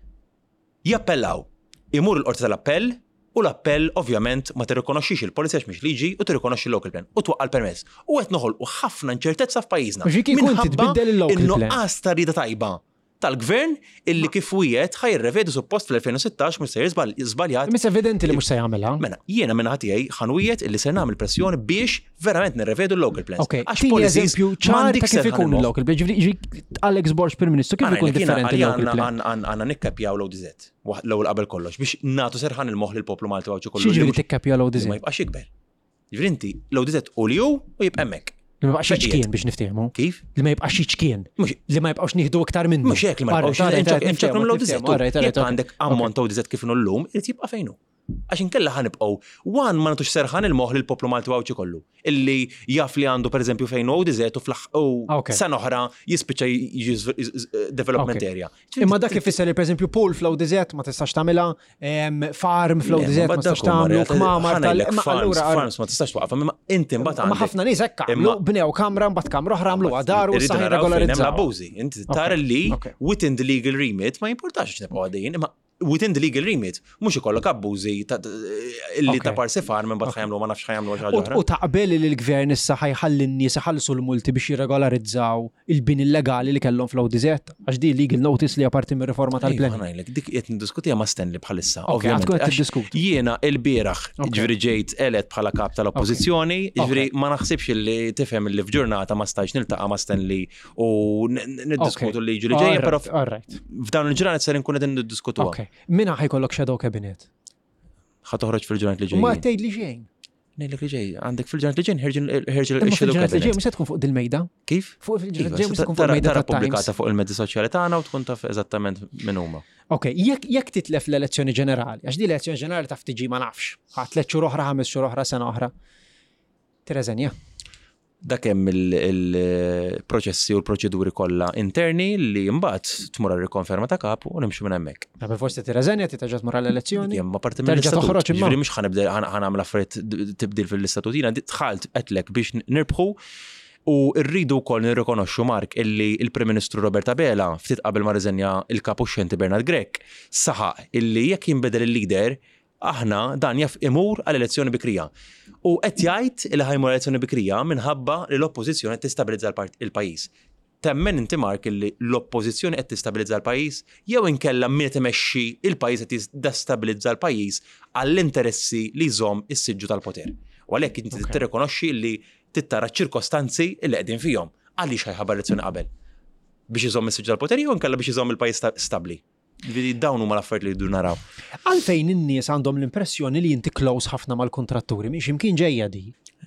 Jappellaw, imur l-qorti tal-appell u l-appell ovvjament ma tirrikonoxxix il-policy għax mhix liġi u tirrikonoxxi l-local plan u twaqqa l-permess. U qed noħolqu ħafna inċertezza f'pajjiżna. Ġi kieku inti tbiddel il-local plan. In-nuqqas ta' rida tajba tal-gvern illi kif wieħed ħajrrevedu suppost fl-elfejn u sittax mhux se jiżbaljat. Mis evidenti li mhux se jagħmilha. Mela, jiena minn ħatijaj ħanwiet illi ser nagħmel pressjoni biex verament nirrevedu l-local plans. Ok, Għax tini policies eżempju ċar m'għandek ta' kif ser ikun ħanimgħu. il-local plan. Ġifieri Alex Borx Prim Ministru kif ikun differenti il-local plan. Għanna nikkapjaw l-O D Z, l-ewwel qabel kollox, biex nagħtu serħan il-moħħ lill-poplu Malti għawġu kollu. Xi ġifieri tikkapja l-O D Ma Z? jibqax ikber. Ġifieri inti l-O D Z u li hu u jibqa' hemmhekk. Li ma jibqax ċkien biex niftehmu. Kif? Li ma jibqax ċkien. Mhux Li ma jibqax nieħdu iktar minnu. mhux hekk li ma jibqgħux inċekru l-O D Z. Jekk għandek ammont O D Z kif inhu llum, irid jibqa' fejn hu. Għax inkella ħanibqgħu wan ma nagħtux serħan il-moħħ lill-poplu Malti għawġi kollu. Illi jaf li għandu pereżempju fejn O D Z u fl sena oħra jispiċċa jiġi development area. Imma dak ifisser li pereżempju pool fl-O D Z ma tistax tagħmilha, farm fl-O D Z ma tistax tagħmlu, kmamar tal allura farms ma tistax twaqaf, imma inti mbagħad ma ħafna nies hekk għamlu bnew kamra mbagħad kamra oħra għamlu għadar u saħħa regolarizzaw. Abużi, inti tara li within the legal remit ma jimportax nibqgħu għaddejjin, imma within the legal remit mhux ikollok abbużi illi ta' parsi farm imbagħad ħajamlu ma nafx ħajamlu xi ħaġa oħra. U taqbel li l-gvern issa ħajħalli n-nies iħallsu l-multi biex jirregolarizzaw il-bin illegali li kellhom fl-O D Z għax di legal notice li apparti mir-riforma tal-plan. Ngħidlek dik qed niddiskutija ma' Stanley bħalissa. Ovvjament qed tiddiskutu. Jiena l-bieraħ ġifieri ġejt eled bħala kap tal-oppożizzjoni, ġifieri ma naħsibx li tifhem li f'ġurnata ma stajx niltaqa' ma' Stanley u niddiskutu l-liġi li ġejja, però f'dawn il-ġranet ser inkun qegħdin niddiskutuha. Mina ħajkollok shadow cabinet. Ħa toħroġ fil-ġurnat li ġejjin. Ma tgħid li xejn. Ngħidlek li ġej, għandek fil-ġurnat li ġejjin ħerġ il-shadow Il-ġurnat li ġej cabinet. mhux se tkun fuq dil-mejda. Kif? Fuq il-ġurnat ġej mhux se tkun fuq il-mejda Tara tat-Times. pubblikata fuq il-medji soċjali tagħna u tkun taf eżattament min huma. Ok, jekk jekk titlef l-elezzjoni ġenerali, għax di l-elezzjoni ġenerali taf tiġi ma nafx, ħadd tliet xhur oħra, ħames xhur oħra, sena oħra. Tereżenja. Dak hemm il-proċessi u l-proċeduri kollha interni li mbagħad tmur rikonferma ta' kapu u nimxu minn hemmhekk. Għabel forsi Tereżenja titaġa tmur l-elezzjoni. Jemma parti Terġa' toħroġ imma. Ġifieri mhux ħanibda ħanagħmel affarijiet tibdil fil-istatutina, dħalt qedlek biex nirbħu u rridu wkoll nirrikonoxxu Mark illi il-Prim Ministru Robert Abela ftit qabel ma riżenja il-kapu xjenti Bernard Grek saħaq illi jekk jinbidel il-lider aħna dan jaf imur għall-elezzjoni bikrija. U qed jgħid li ħajmur elezzjoni bikrija minħabba li l-oppożizzjoni qed tistabilizza l-pajjiż. Temmen inti Mark li l-oppożizzjoni qed tistabilizza l-pajjiż jew inkella min qed imexxi il-pajjiż qed jiddestabilizza l-pajjiż għall-interessi li jżomm is-siġġu tal-poter. U għalhekk inti tirrikonoxxi li tittara ċirkostanzi li qegħdin fihom. Għaliex ħajħabbar elezzjoni qabel? Biex iżomm is-siġġu tal-poter jew inkella biex iżomm il-pajjiż stabbli. Vidi dawn huma l-affarijiet li jridu naraw. Għalfejn in-nies għandhom l-impressjoni li inti close ħafna mal-kontratturi, miex imkien ġejja di.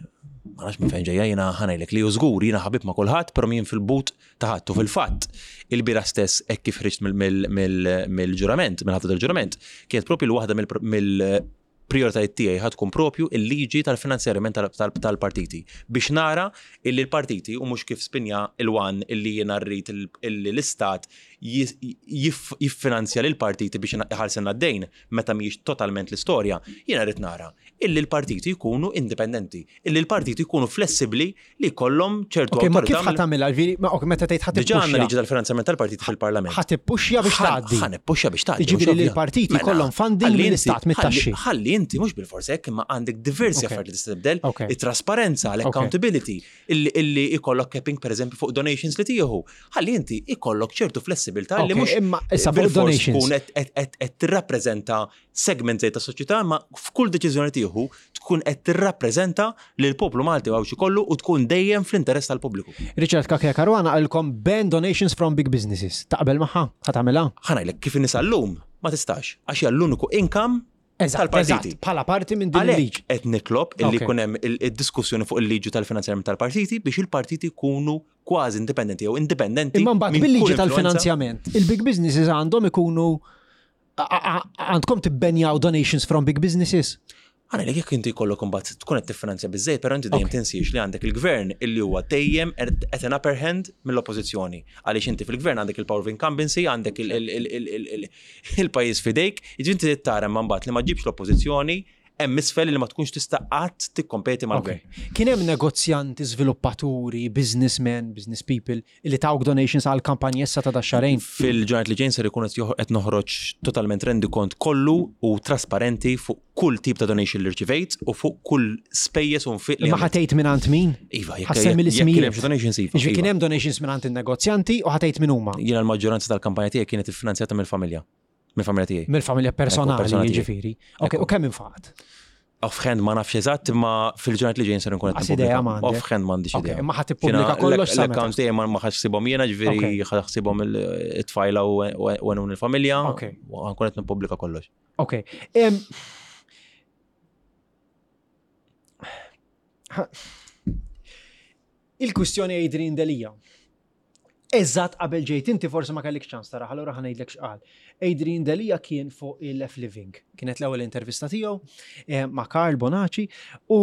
Ma nafx minn fejn ġejja jiena ħanejlek li żgur jiena ħabib ma' kulħadd, però min fil-but taħattu fil-fatt. Il-bira stess hekk kif ħriġt mill-ġurament, mill-ħadd tal-ġurament, kienet propju l-waħda mill-prijoritajiet tiegħi ħadd tkun propju il-liġi tal-finanzjarament tal-partiti biex nara illi l-partiti u mhux kif spinja il-wan illi jiena rrid l-istat jiffinanzja lil partiti biex iħallsenna d-dejn meta mhijiex totalment l-istorja, jiena rrid nara illi l-partiti jkunu indipendenti, illi l-partiti jkunu flessibbli li jkollhom ċertu Ok, ma kif ħadd tagħmilha? Ma ok, meta tgħid ħadd Diġà għandna liġi tal-finanzjament tal-partiti fil-Parlament. ħadd ippuxja biex tgħaddi. Ħan ippuxja biex tgħaddi. Jiġifieri li l-partiti jkollhom funding mill-istat mit-taxxi. Ħalli inti mhux bil-forsi hekk imma għandek diversi affarijiet li tista' tibdel, it-trasparenza, l-accountability, illi ikollok capping pereżempju fuq donations li tieħu. Ħalli inti ikollok ċertu flessibilità li mhux imma issa fuq donations tkun qed tirrappreżenta segment ta' soċjetà ma f'kull deċiżjoni tieħu tkun qed tirrappreżenta lil poplu Malti għaw kollu u tkun dejjem fl-interess tal-pubbliku. Richard Kakja Karwana għalkom ban donations from big businesses. Taqbel magħha? Ħadd tagħmilha? Ħanajlek kif inisa llum ma tistax għax hija l-uniku income tal-partiti. Bħala parti minn din il-liġi. Qed nitlob illi jkun hemm id-diskussjoni fuq il-liġi tal-finanzjament tal-partiti biex il-partiti jkunu kważi indipendenti jew indipendenti. Imma mbagħad bil-liġi tal-finanzjament, il-big businesses għandhom ikunu għandkom tibbenjaw donations from big businesses? Għana li jekk inti kollok kumbat tkun qed tiffinanzja biżejjed, però inti dejjem tinsiex li għandek il-gvern illi huwa dejjem qed an upper hand mill-oppożizzjoni. Għaliex inti fil-gvern għandek il-power of incumbency, għandek il-pajjiż fidejk, jiġi inti tara ma mbagħad li ma ġibx l-oppożizzjoni hemm misfel li ma tkunx tista' qatt tikkompeti mal-gvern. Kien hemm negozjanti, żviluppaturi, businessmen, business people li tawk donations għal kampanji issa ta' daxxarejn. Fil-ġurnat li ġejn ser ikun qed noħroġ totalment rendi kont kollu u trasparenti fuq kull tip ta' donation li rċivejt u fuq kull spejjeż u nfiq li. Ma ħatejt mingħand min? Iva, ħassem mill-ismijiet. Kien donations iva. Ġifieri kien hemm donations mingħand in-negozjanti u ħatejt minn huma. Jiena l-maġġoranza tal-kampanja tiegħi kienet iffinanzjata mill-familja. Mill-familja tiegħi. Mill-familja personali jiġifieri. Ok, u kemm infaqat? Offhand ma nafx eżatt imma fil-ġurnat li ġejn ser nkun qed nippubblika. Offhand m'għandix idea. Ma ħadd tippubblika kollox sa l-accounts tiegħi ma ħassibhom jiena ġifieri ħassibhom it-tfajla u għenun il-familja u nkun qed nippubblika kollox. Ok. Il-kwistjoni Adrian Delija. Eżatt qabel ġejt inti forsi ma kellikx ċans tara, allura ħanejdlek x'qal. Adrian Delija kien fuq il-F Living. Kienet l-ewwel intervista tiegħu ma' Karl Bonaci u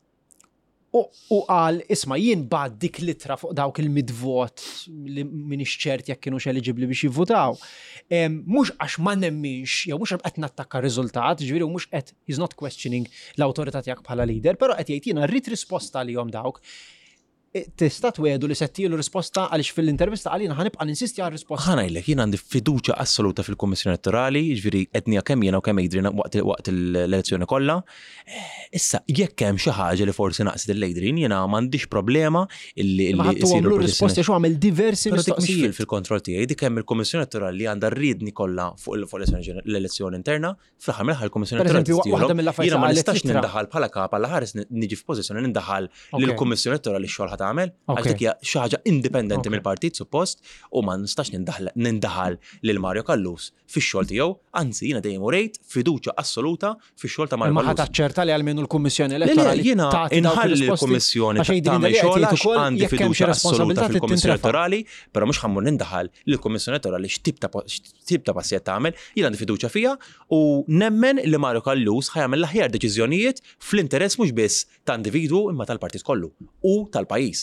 u qal isma' jien bad dik litra fuq dawk il-midvot li m'iniex ċert jekk kienux eligibbli biex jivvutaw. Mhux għax ma nemminx jew mhux qed nattakka r-riżultat, ġifieri mhux qed he's not questioning l-awtorità tiegħek bħala leader, però qed jgħid jiena rrid risposta għalihom dawk. Tista' twedu li settilu risposta għaliex fil-intervista għalina ħanibqa' ninsisti għal risposta. Ħanajlek jien għandi fiduċja assoluta fil-Kummissjoni Elettorali, jiġifieri qednija kemm jiena u kemm Adrian waqt l-elezzjoni kollha. Issa jekk hemm xi ħaġa li forsi naqsit il-Adrian jiena m'għandix problema illi isiru risposti xu għamel diversi mistoqsijiet fil-kontroll tiegħi dik hemm il-Kummissjoni Elettorali li għandha rridni kollha fuq l-elezzjoni interna, fl-aħħar mill-aħħar il-Kummissjoni Elettorali jiena ma nistax nindaħal bħala kap għal ħares niġi f'pożizzjoni nindaħal lill-Kummissjoni Elettorali x-xogħol tagħmel għax dik hija xi ħaġa indipendenti mill-partit suppost u ma nistax nindaħal lil Mario Kallus fix-xogħol tiegħu, anzi jiena dejjem urejt fiduċja assoluta fix-xogħol ta' Mario Kallus. Ma ħadd taċċerta li għalmenu l-Kummissjoni Elettorali jiena inħalli l-Kummissjoni tagħmel xogħol għandi fiduċja assoluta fil-Kummissjoni Elettorali, però mhux ħammur nindaħal lill-Kummissjoni Elettorali x'tip ta' passijiet tagħmel, jiena għandi fiduċja fiha u nemmen li Mario Kallus ħajamel l-aħjar deċiżjonijiet fl-interess mhux biss ta' individwu imma tal-partit kollu u tal-pajjiż.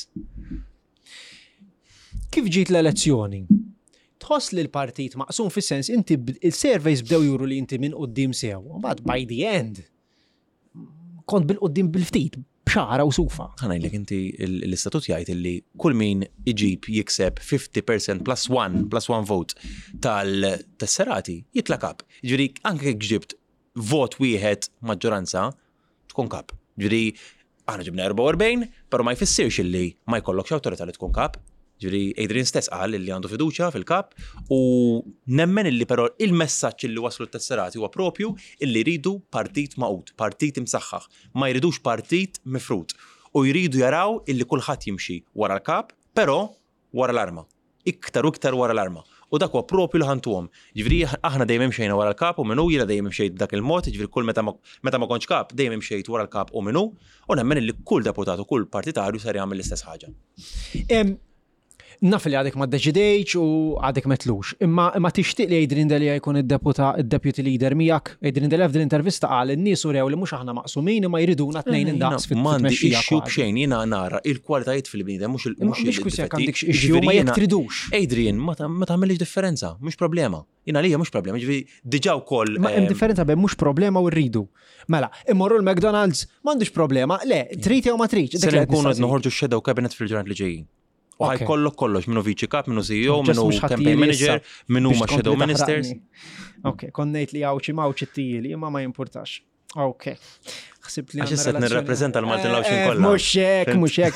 Kif ġiet l-elezzjoni? Tħoss li l-partit maqsum fis-sens inti il-surveys bdew juru li inti minn qudiem sew, mbagħad by the end kont bil-qudiem bil-ftit b'xara u sufa. Ħanajlek inti l-istatut jgħid li kull min iġib jikseb fifty percent plus one plus one vote tal-tesserati jitla kap. Ġifieri anke jekk ġibt vot wieħed maġġoranza tkun kap. Ġifieri aħna ġibna erba' u erbgħin, però ma jfissirx illi ma jkollokx awtorità li tkun kap. Ġifieri Adrian stess qal li għandu fiduċja fil-kap u nemmen illi però il-messaġġ illi waslu t-tesserati huwa propju illi jridu partit maqut, partit imsaħħaħ, ma jridux partit mifrut u jridu jaraw illi kulħadd jimxi wara l-kap, però wara l-arma. Iktar u iktar wara l-arma. U dak huwa propju li ħantuhom. Ġifieri aħna dejjem imxejna wara l-kap u minnu jiena dejjem imxejt b'dak il-mod, ġifieri kull meta ma kontx kap dejjem imxejt wara l-kap u minnu u nemmen illi kull deputat u kull partitarju ser jagħmel l-istess ħaġa. naf li għadek ma deċidejx u għadek metlux. Imma imma tixtieq li Adrian Delia jkun id-deputa id-deputy leader miegħek. Adrian Delia f'din intervista qal in-nies urew li mhux aħna maqsumin imma jriduna tnejn indaqs fit-tmexxija. Issue b'xejn jiena nara il-kwalitajiet fil-bniedem mhux il mhux kwissjoni għandek issue ma jekk tridux. Adrian ma tagħmilx differenza, mhux problema. Jiena lija mhux problema, ġifieri diġà wkoll. Ma hemm differenza bejn mhux problema u rridu. Mela, immorru l-McDonald's m'għandux problema, le, trid jew ma tridx. Se nkunu qed noħorġu x-shadow cabinet fil-ġurnat li ġejjin. U ħaj kollok kollox, minnu viċi kap, minnu C E O, minnu campaign manager, minnu ma shadow ministers. Ok, konnejt li għawċi mawċi t-tijili, imma ma jimportax. Ok. Xsibt li għax jisset nirrepreżenta l-Maltin Lawxin kollha. Muxek,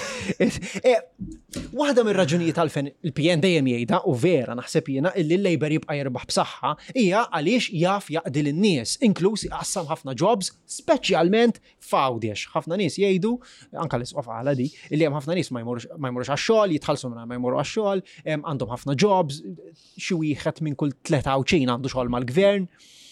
muxek. Waħda mir-raġunijiet għalfejn il-P N dejjem jgħidha u vera naħseb jiena illi l-Labor jibqa' jirbaħ b'saħħa hija għaliex jaf jaqdi lin-nies, inkluż iqassam ħafna jobs, speċjalment f'għawdex. Ħafna nies jgħidu, anke l-isqof għala di, illi hemm ħafna nies ma jmorrux għax-xogħol, jitħallsu minn ma jmorru għax-xogħol, għandhom ħafna jobs, xi wieħed minn kull tlieta għawċin għandu xogħol mal-gvern.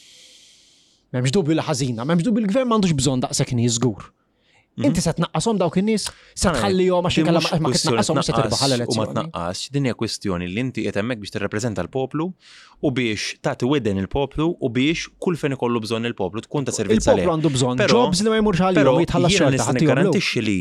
M'hemmx dubju li ħażina, m'hemmx dubju l-gvern m'għandux bżonn daqshekk nies żgur. Inti se tnaqqashom dawk in-nies, se tħallihom għax inkella ma tnaqqashom se tirbaħ għall-elezzjoni. U ma tnaqqas, din hija kwestjoni li inti qed hemmhekk biex tirrappreżenta l-poplu u biex tagħti widen il-poplu u biex kull fejn ikollu bżonn il-poplu tkun ta' servizz għalih. Il-poplu għandu bżonn jobs li ma jmurx għalihom jitħallas xogħol. Jiena nista' niggarantixxi li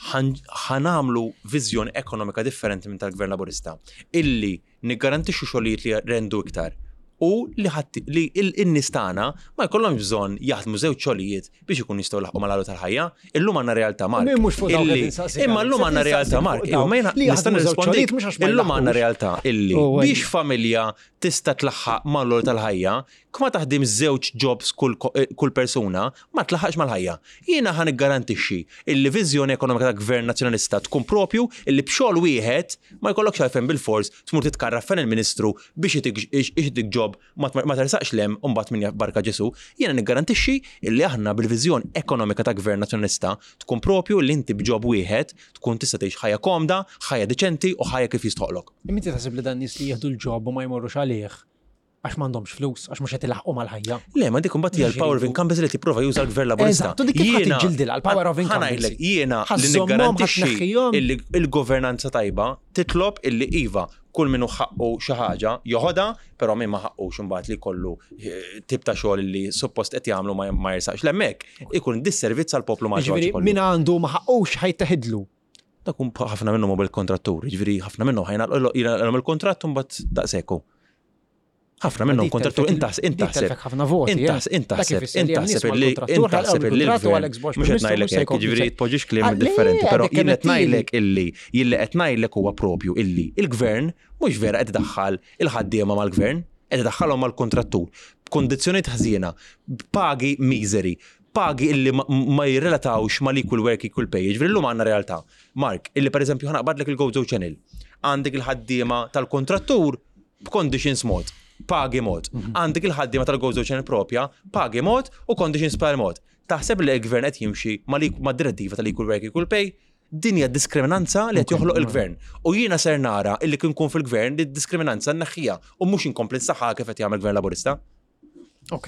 ħanamlu viżjoni ekonomika differenti minn tal-Gvern Laburista illi niggarantixxu xogħlijiet li rendu iktar. U li ħatti li il-nies tagħna ma jkollhomx bżonn jaħdmu żewġ xogħlijiet biex ikunu jistgħu laħqu mal-għalu tal-ħajja. Illum għandna realtà Mark. Imma llum għandna realtà Mark. Nista' nirrispondik. Illum għandna realtà illi biex familja tista' tlaħħaq mal-għalu tal-ħajja, kma taħdim żewġ jobs kull persuna ma tlaħħaqx mal-ħajja. Jiena ħan iggarantixxi illi viżjoni ekonomika ta' Gvern Nazzjonalista tkun propju illi b'xogħol wieħed ma jkollokx għalfejn bil-fors tmur titkarraf fejn il-Ministru biex iħdik job ma tersaqx lem u mbagħad min barka Ġesu. Jiena niggarantixxi illi aħna bil-viżjoni ekonomika ta' Gvern Nazzjonalista tkun propju li inti b'job wieħed tkun tista' tgħix ħajja komda, ħajja deċenti u ħajja kif jistħoqlok. Inti taħseb li dan nies li jieħdu l-job u ma jmorrux għalih għax m'għandhomx flus, għax mhux qed ilaħqu mal-ħajja. Le, ma dik imbagħad hija l-power of incumbency li tipprova juża l-Gvern Laburista. Eżatt, dik kif ħadd tiġġildilha l-power of incumbency. Jiena li niggarantixxi illi l-governanza tajba titlob illi iva kull minnu ħaqqu xi ħaġa joħodha, però min ma ħaqqux imbagħad li jkollu tip ta' xogħol li suppost qed jagħmlu ma jersaqx l-hemmhekk ikun disservizz għall-poplu ma ġewx kollu. Min għandu ma ħaqqux ħajteħidlu. Dak ħafna minnhom bil-kontratturi, ġifieri ħafna minnhom ħajnaqilhom il-kontratt u mbagħad daqshekk. ħafna minnhom kontrattur intaħs intaħseb ħafna voti. Intaħs intaħseb intaħseb illi intaħseb illi mhux qed ngħidlek hekk jiġifieri tpoġġix kliem differenti, però jien qed ngħidlek illi jilli qed ngħidlek huwa propju illi il-gvern mhux vera qed idaħħal il-ħaddiema mal-gvern, qed idaħħalhom mal-kontrattur b'kondizzjonijiet ħżiena, b'pagi miżeri, pagi illi ma jirrelatawx ma l-equal work equal pay. Ġifieri llum għandna realtà. Mark, illi pereżempju ħanaqbadlek il-Go Channel. Għandek il-ħaddiema tal-kontrattur b'conditions mod. Pagi mod. Għandek il-ħaddiema tal-Go Channel propja, pagi mod u conditions per mod. Taħseb li l-gvern qed jimxi mad-direttiva tal-equal work equal pay, din hija diskriminanza li qed joħloq il-gvern. U jiena ser nara illi kien kun fil-gvern li diskriminanza nneħħija u mhux inkompli saħħa kif qed jagħmel gvern Laburista. Ok.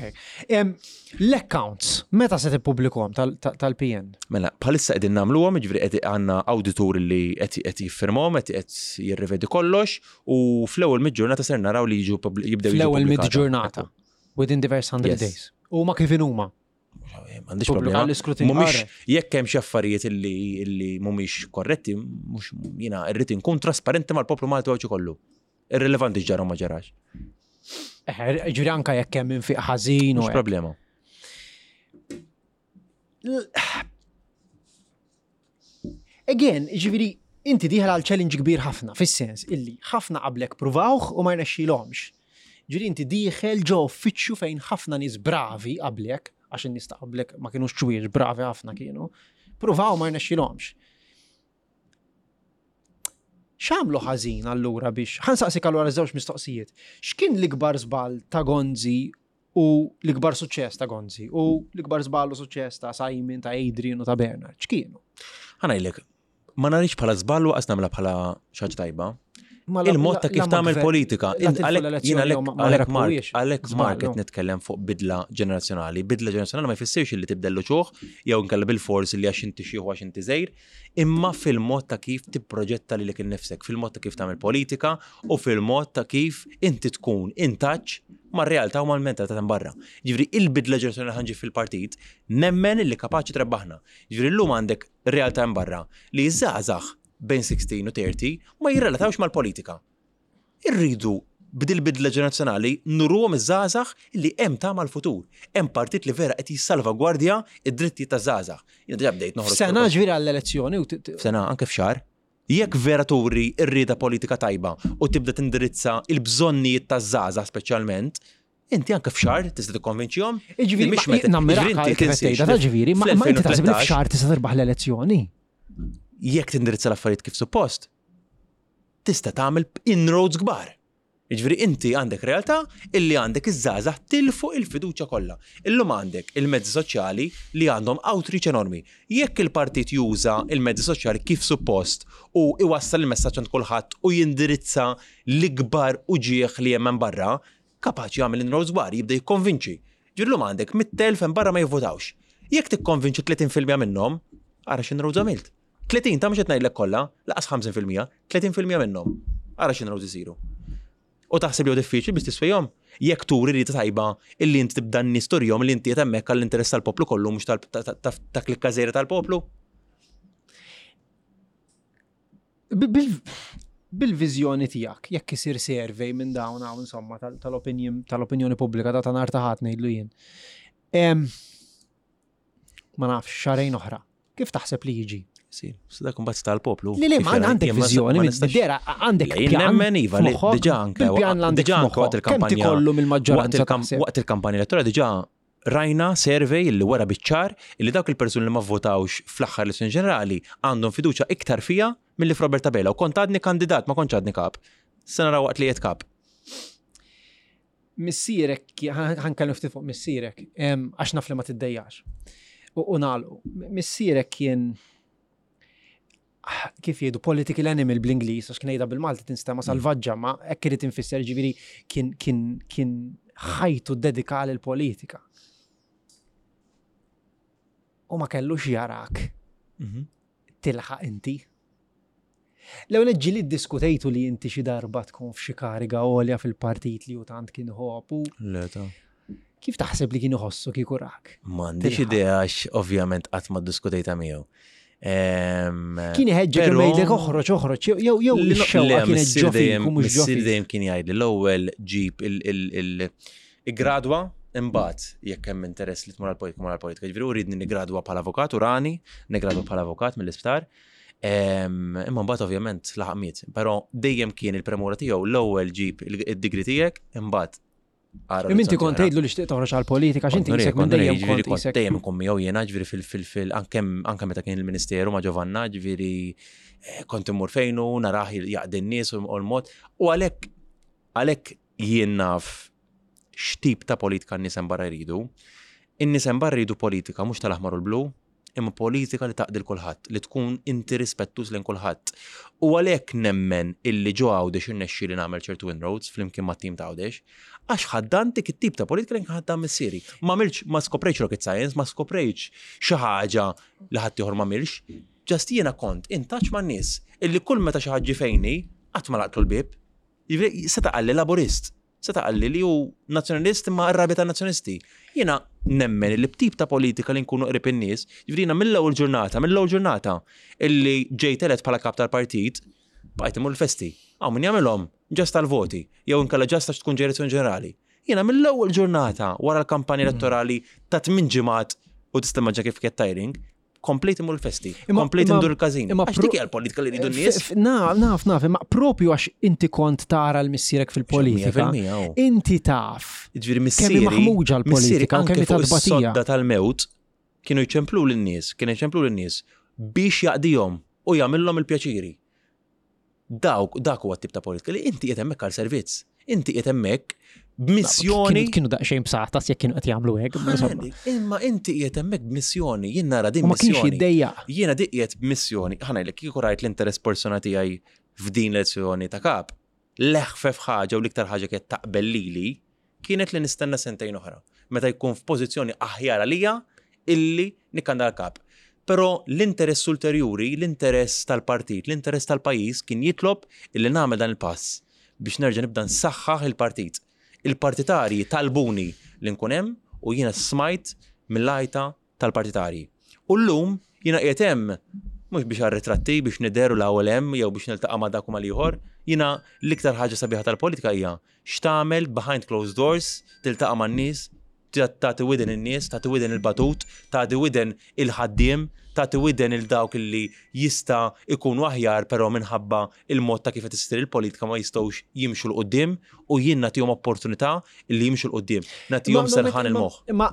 L-accounts, meta se tippubblikhom tal-P N? Mela, bħalissa qegħdin nagħmluhom, jiġifieri qed għandna awditur li qed jiffirmhom, qed jirrivedi kollox u fl-ewwel mid-ġurnata ser naraw li jiġu jibdew fl-ewwel mid-ġurnata within diverse hundred days. Huma kif inhuma? M'għandix problema. Mhumiex jekk hemm xi affarijiet illi mhumiex korretti, mhux jiena rrid inkun trasparenti mal-poplu Malti għawċi kollu. Irrelevanti x'ġara ma ġarax. Ġifieri anke jekk hemm infiq ħażin u mhux problema. Again, ġifieri inti dieħel għal challenge kbir ħafna fis-sens illi ħafna qablek pruvawh u ma rnexxilhomx. Ġifieri inti dieħel ġew uffiċċju fejn ħafna nies bravi qablek, għax in-nies ta' qablek ma kinux ċwieġ bravi ħafna kienu, pruvaw ma rnexxilhomx. X'għamlu ħażin allura biex ħansaqsik allura żewġ mistoqsijiet. X'kien l-ikbar żball ta' Gonzi u l-ikbar suċċess ta' Gonzi u l-ikbar żball u suċċess ta' Simon, ta' Adrian u ta' Bernard? X'kienu? Ħanajlek, ma narix bħala żball u qas nagħmilha bħala xi ħaġa tajba. Ma la- il-mod la- ta' kif la ma tagħmel gvern- politika. la tilfu Għalhekk l-elezzjoni jiena u għalhekk ma- ma għalhekk rebħuwiex. Mark, għalhekk Żball, Mark no. qed nitkellem fuq bidla ġenerazzjonali. Bidla ġenerazzjonali ma jfissirx li tibdel l-ċuħ jew nkella bil-fors li għax inti xieħu għax inti żejr, imma fil-mod ta' kif tipproġetta lilek innifsek, fil-mod ta' kif tagħmel politika u fil-mod ta' kif inti tkun in touch mar-realtà u mal-mentalità ta' barra. Ġifri il-bidla ġenerazzjonali ħanġi fil-partit nemmen li kapaċi trebbaħna. Ġifri llum għandek realtà barra li żgħażagħ bejn sixteen u thirty ma jirrelatawx mal-politika. Irridu bdil bidla ġenerazzjonali nurruhom iż-żgħażagħ li hemm ta' mal-futur. Hemm partit li vera qed jissalvagwardja id-dritti ta' żgħażagħ. Jiena diġà bdejt noħroġ. Sena ġviri għall-elezzjoni u t- t- F'sena anke f'xahar. Jekk vera turi rrieda politika tajba u tibda tindirizza il-bżonnijiet taż-żgħażagħ speċjalment, inti anke f'xahar tista' tikkonvinċihom. Iġviri, Mhix ma- meta- nammiraka ġifieri inti kif tinsiex tgħidha ta' ġviri, ma ma inti taħseb li fl-2013 f'xahar tista' tirbaħ l-elezzjoni. jekk tindirizza l-affarijiet kif suppost, tista' tagħmel inroads kbar. Jiġifieri inti għandek realtà illi għandek iż-żgħażagħ tilfu il-fiduċja kollha. Illum għandek il-mezzi soċjali li għandhom outreach enormi. Jekk il-partit juża il-mezzi soċjali kif suppost u iwassal il-messaġġ għand kulħadd u jindirizza l-ikbar uġieħ li hemm hemm barra, kapaċi jagħmel inroads kbar, jibda jikkonvinċi. Ġifieri llum għandek mit-telf hemm barra ma jivvotawx. Jekk tikkonvinċi tletin fil-mija minnhom, ara x'inroads għamilt. tletin ta' mhux qed ngħidlek kollha, laqas ħamsin fil-mija, tletin fil-mija minnhom. Ara x'inroads isiru. U taħseb jew diffiċli biex tisfejhom. Jekk turi rida tajba illi inti tibda n-nistorjhom li inti qed hemmhekk għall-interess tal-poplu kollu mhux ta' klikka żejra tal-poplu. Bil- bil- Bil-viżjoni tiegħek, jekk isir survey minn dawn hawn insomma tal- tal-opinjon tal-opinjoni pubblika ta' nar ta' ħadd ngħidlu jien. Em, Ma nafx xarejn oħra. Kif taħseb li jiġi? Si, dak imbagħad tal-poplu. Li li ma għandek viżjoni mid-dera, għandek pjan. Nemmen iva li f'moħħok, diġà anke bil-pjan l-għandek diġà anke waqt f'moħħok. Kemm il-kampanja. tikollu mill-maġġoranza Waqt il-kam- taħseb? Waqt il-kampanja elettorali diġà rajna survey li wara biċ-ċar li dawk il-persuni li ma votawx fl-aħħar elezzjoni ġenerali għandhom fiduċja iktar fija milli f'Robert Tabela u kont għadni kandidat ma kontx għadni kap. Se naraw waqt li qed kap. Missierek, ħankellem ftit fuq missierek, em, għax naf li ma tiddejjax. U u nagħlqu. Missierek kien kif jgħidu political animal bl-Ingliż, għax kien jgħidha bil-Malti tinstema salvaġġa, ma hekk irid infisser ġifieri kien kien kien ħajtu dedika lil politika. U ma kellux jarak tilħaq inti. L-ewwel ġili ddiskutejtu li inti xi darba tkun f'xi kariga għolja fil-partit li hu tant kien ħobu. Le ta' Kif taħseb li kien iħossu kieku rak? m'għandix Tilħaq. idea għax ovvjament qatt ma ddiskutejta miegħu. Ehm, Kien iħeġġek però- imejlek oħroġ oħroġ jew jew Le, ix-xewqa kienet missier ġofik dejjem- u mhux missier ġofik. dejjem kien jgħidli l-ewwel ġib il- il- il- il-gradwa imbagħad jekk hemm interess li tmur għall-politika tmur għall-politika. Ġifieri uridni nigradwa bħala avukat u rani, nigradwa bħala avukat mill-isptar. Ehm, Imma mbagħad ovvjament laħamiet, però dejjem kien il-premura tiegħu l-ewwel ġib id-digri tiegħek imbagħad ara Imma inti l-elezzjoni kont ġenerali. tgħidlu li xtieq toħroġ għall-politika x'inti Kont isek minn kont dejjem ġifieri kont kont isek. dejjem nkun miegħu jiena ġifieri fil fil fil anke anke meta kien il-Ministeru ma' Giovanna ġifieri eh, kont immur fejnu narah jaqdi n-nies u l-mod u għalhekk għalhekk jien naf x'tip ta' politika n-nies hemm barra jridu. In-nies hemm barra jridu politika mhux tal-aħmar u l-blu, imma politika li taqdil kulħadd, li tkun inti rispettuż lejn kulħadd. U għalhekk nemmen illi ġo Għawdex innexxi li nagħmel ċertu inroads flimkien mat-tim ta' Għawdex, għax ħaddantik it-tip ta' politika li ħaddam missieri. Ma għamilx ma skoprejx rocket science, ma skoprejx xi ħaġa li ħadd ieħor m'għamilx. Ġast jiena kont in touch man-nies illi kull meta xi ħaġa fejni qatt ma laqtlu l-bib. Jiġifieri seta' qalli laburist, seta' qalli li hu nazzjonalist imma qarrabi ta' nazzjonisti. Jiena nemmen li b'tip ta' politika li nkunu qrib in-nies, ġifieri jiena mill-ewwel ġurnata, mill-ewwel ġurnata illi ġejt elett bħala kap tal-partit, bqajt imur l-festi. Hawn min jagħmilhom ġast tal-voti, jew inkella ġast għax tkun ġerazzjoni ġenerali. Jiena mill-ewwel ġurnata wara l-kampanja elettorali ta' tmien ġimgħat u tistimmaġġa kif kien tiring, komplejt imur l-festi, Imma- komplejt imma- indur il-każin. imma Għax pro- dik hija l-politika li jridu n-nies. F- f- Naf, naf, naf, imma propju għax inti kont tara l-missierek fil-politika. mija fil-mija, hu. Inti taf. Ġifieri Kemm missieri maħmuġa l-politika missieri u kemm anke fuq tbatija. is-sodda tal-mewt kienu jċemplu lin-nies, kienu jċemplu lin-nies biex jaqdihom u jagħmilhom il-pjaċiri. Dawk dak huwa t-tip ta' politika li inti qiegħed hemmhekk għal servizz. Inti qiegħed hemmhekk b'missjoni. Kienu- Kienu daqsxejn b'saħtas jekk kienu qed jagħmlu hekk. imma insomma. Imma inti qiegħed hemmhekk b'missjoni, jien nara din U ma kienx missjoni. jiddejjaq. Jiena diqiet b'missjoni, ħanajlek kieku rajt l-interess persona tiegħi f'din l-elezzjoni ta' kap, l-eħfef ħaġa u l-iktar ħaġa kienet taqbel lili kienet li nistenna sentejn oħra. Meta jkun f'pożizzjoni aħjar għalija illi nikkandida l-kap. Però l-interess ulterjuri, l-interess tal-partit, l-interess tal-pajjiż kien jitlob illi nagħmel dan il-pass biex nerġa' nibda nsaħħaħ il-partit. Il-partitarji talbuni li nkun hemm u jiena smajt mill-lajta tal-partitarji. U llum jiena qiegħed hemm mhux biex għar-ritratti biex nideru l-ewwel hemm jew biex niltaqa' ma' dak u mal-ieħor, jiena l-iktar ħaġa sabiħa tal-politika hija x'tagħmel behind closed doors, tiltaqa' man-nies, tagħti widen in-nies, tagħti widen il-batut, tagħti widen il-ħaddiem, tagħti widen il-dawk li jista' ikunu aħjar però minħabba il-mod ta' kif qed issir il-politika ma jistgħux jimxu l qudiem u jien nagħtihom opportunità li jimxu l qudiem. Nagħtihom serħan il-moħħ. Imma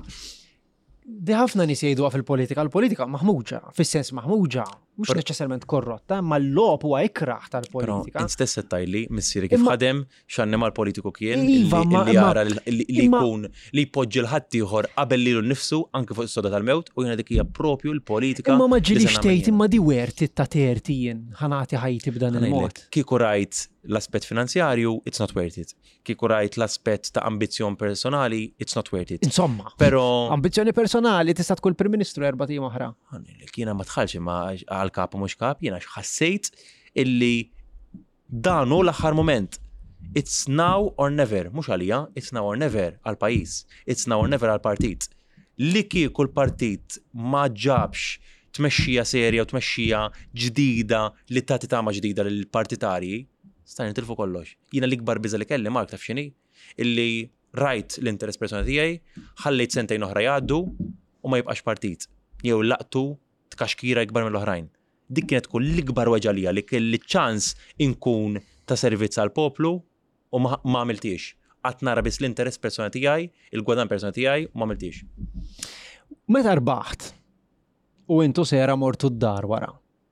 di ħafna nies jgħiduha fil-politika, l-politika maħmuġa, fis-sens maħmuġa, mhux neċessarjament korrotta, imma l-logħob huwa ikraħ tal-politika. Int stess tajli missieri kif ħadem x'annimal politiku kien li jara li jkun li jpoġġi l-ħadd ieħor qabel lilu nnifsu anke fuq is-soda tal-mewt u jiena dik hija propju l-politika. Imma ma ġilix tgħid imma di werti ta' terti jien ħanati ħajti b'dan il-mod. Kieku rajt l-aspett finanzjarju, it's not worth it. Kieku rajt l-aspett ta' ambizzjon personali, it's not worth it. Insomma, Però ambizzjoni personali tista' tkun Prim Ministru erba' tim oħra. Kiena ma tħallx imma għal kap u mhux kap, jiena ħassejt illi dan hu l-aħħar moment. It's now or never, mhux għalija, it's now or never għal pajjiż, it's now or never għal partit. Li kieku l-partit ma ġabx tmexxija serja u tmexxija ġdida li tagħti tama ġdida lill-partitarji, stajn nitilfu kollox. Jiena l-ikbar biża li kelli Mark taf x'inhi, illi rajt l-interess personali tiegħi, ħallejt sentejn oħra jgħaddu u ma jibqax partit. Jew laqtu tkaxkira ikbar mill-oħrajn. Dik kienet tkun l-ikbar weġalija li kelli ċans inkun ta' servizz għal poplu u ma għamiltiex. Qatt nara biss l-interess personali tiegħi, il-gwadan personali tiegħi u ma għamiltiex. Meta rbaħt u intu sera mortu d-dar wara.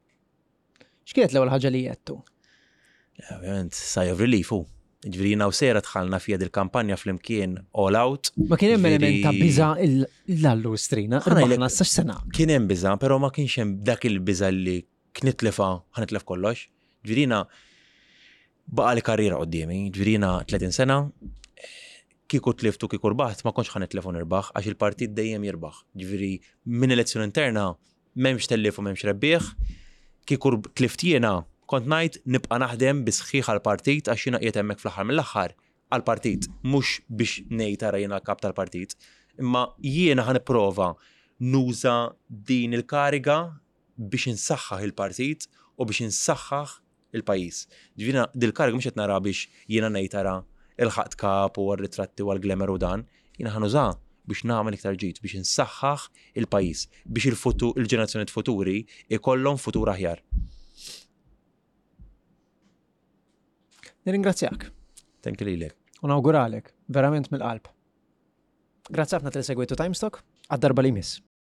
X'kienet l-ewwel ħaġa li jettu? Ovvjament, sigh of relief hu. Ġifieri jiena u sera dħalna fija il-kampanja flimkien all out. Ma kien hemm element ta' biża' l-allustrina, rbaħna sa x'sena. Kien hemm biża', però ma kienx hemm dak il-biża' li knitlefa ħanitlef kollox. Ġifieri jiena baqa' li karriera qudiemi, ġifieri jiena tletin sena, kieku tliftu kieku rbaħt ma kontx ħanitlef u nirbaħ għax il-partit dejjem jirbaħ. Ġifieri minn elezzjoni interna m'hemmx tellif u m'hemmx rebbieħ, kieku tlift jiena kont ngħid nibqa' naħdem bi sħiħ għall-partit għax jiena qiegħed hemmhekk fl-aħħar mill-aħħar għall-partit, mhux biex ngħid ara jiena kap tal-partit, imma jiena ħanipprova nuża din il-kariga biex insaħħaħ il-partit u biex insaħħaħ il-pajjiż. Ġifieri dil-kariga mhux qed nara biex jiena ngħid ara il-ħadd kap u r-ritratti u għall-glamour u dan, jiena ħanuża biex nagħmel iktar ġid biex insaħħaħ il-pajjiż, biex il-futur il-ġenerazzjonijiet futuri ikollhom futur aħjar. Nirringrazzjak. Thank you lilek. U nawguralek, verament mill-qalb. Grazzi ħafna tal segwitu Timestock, għad-darba li jmiss.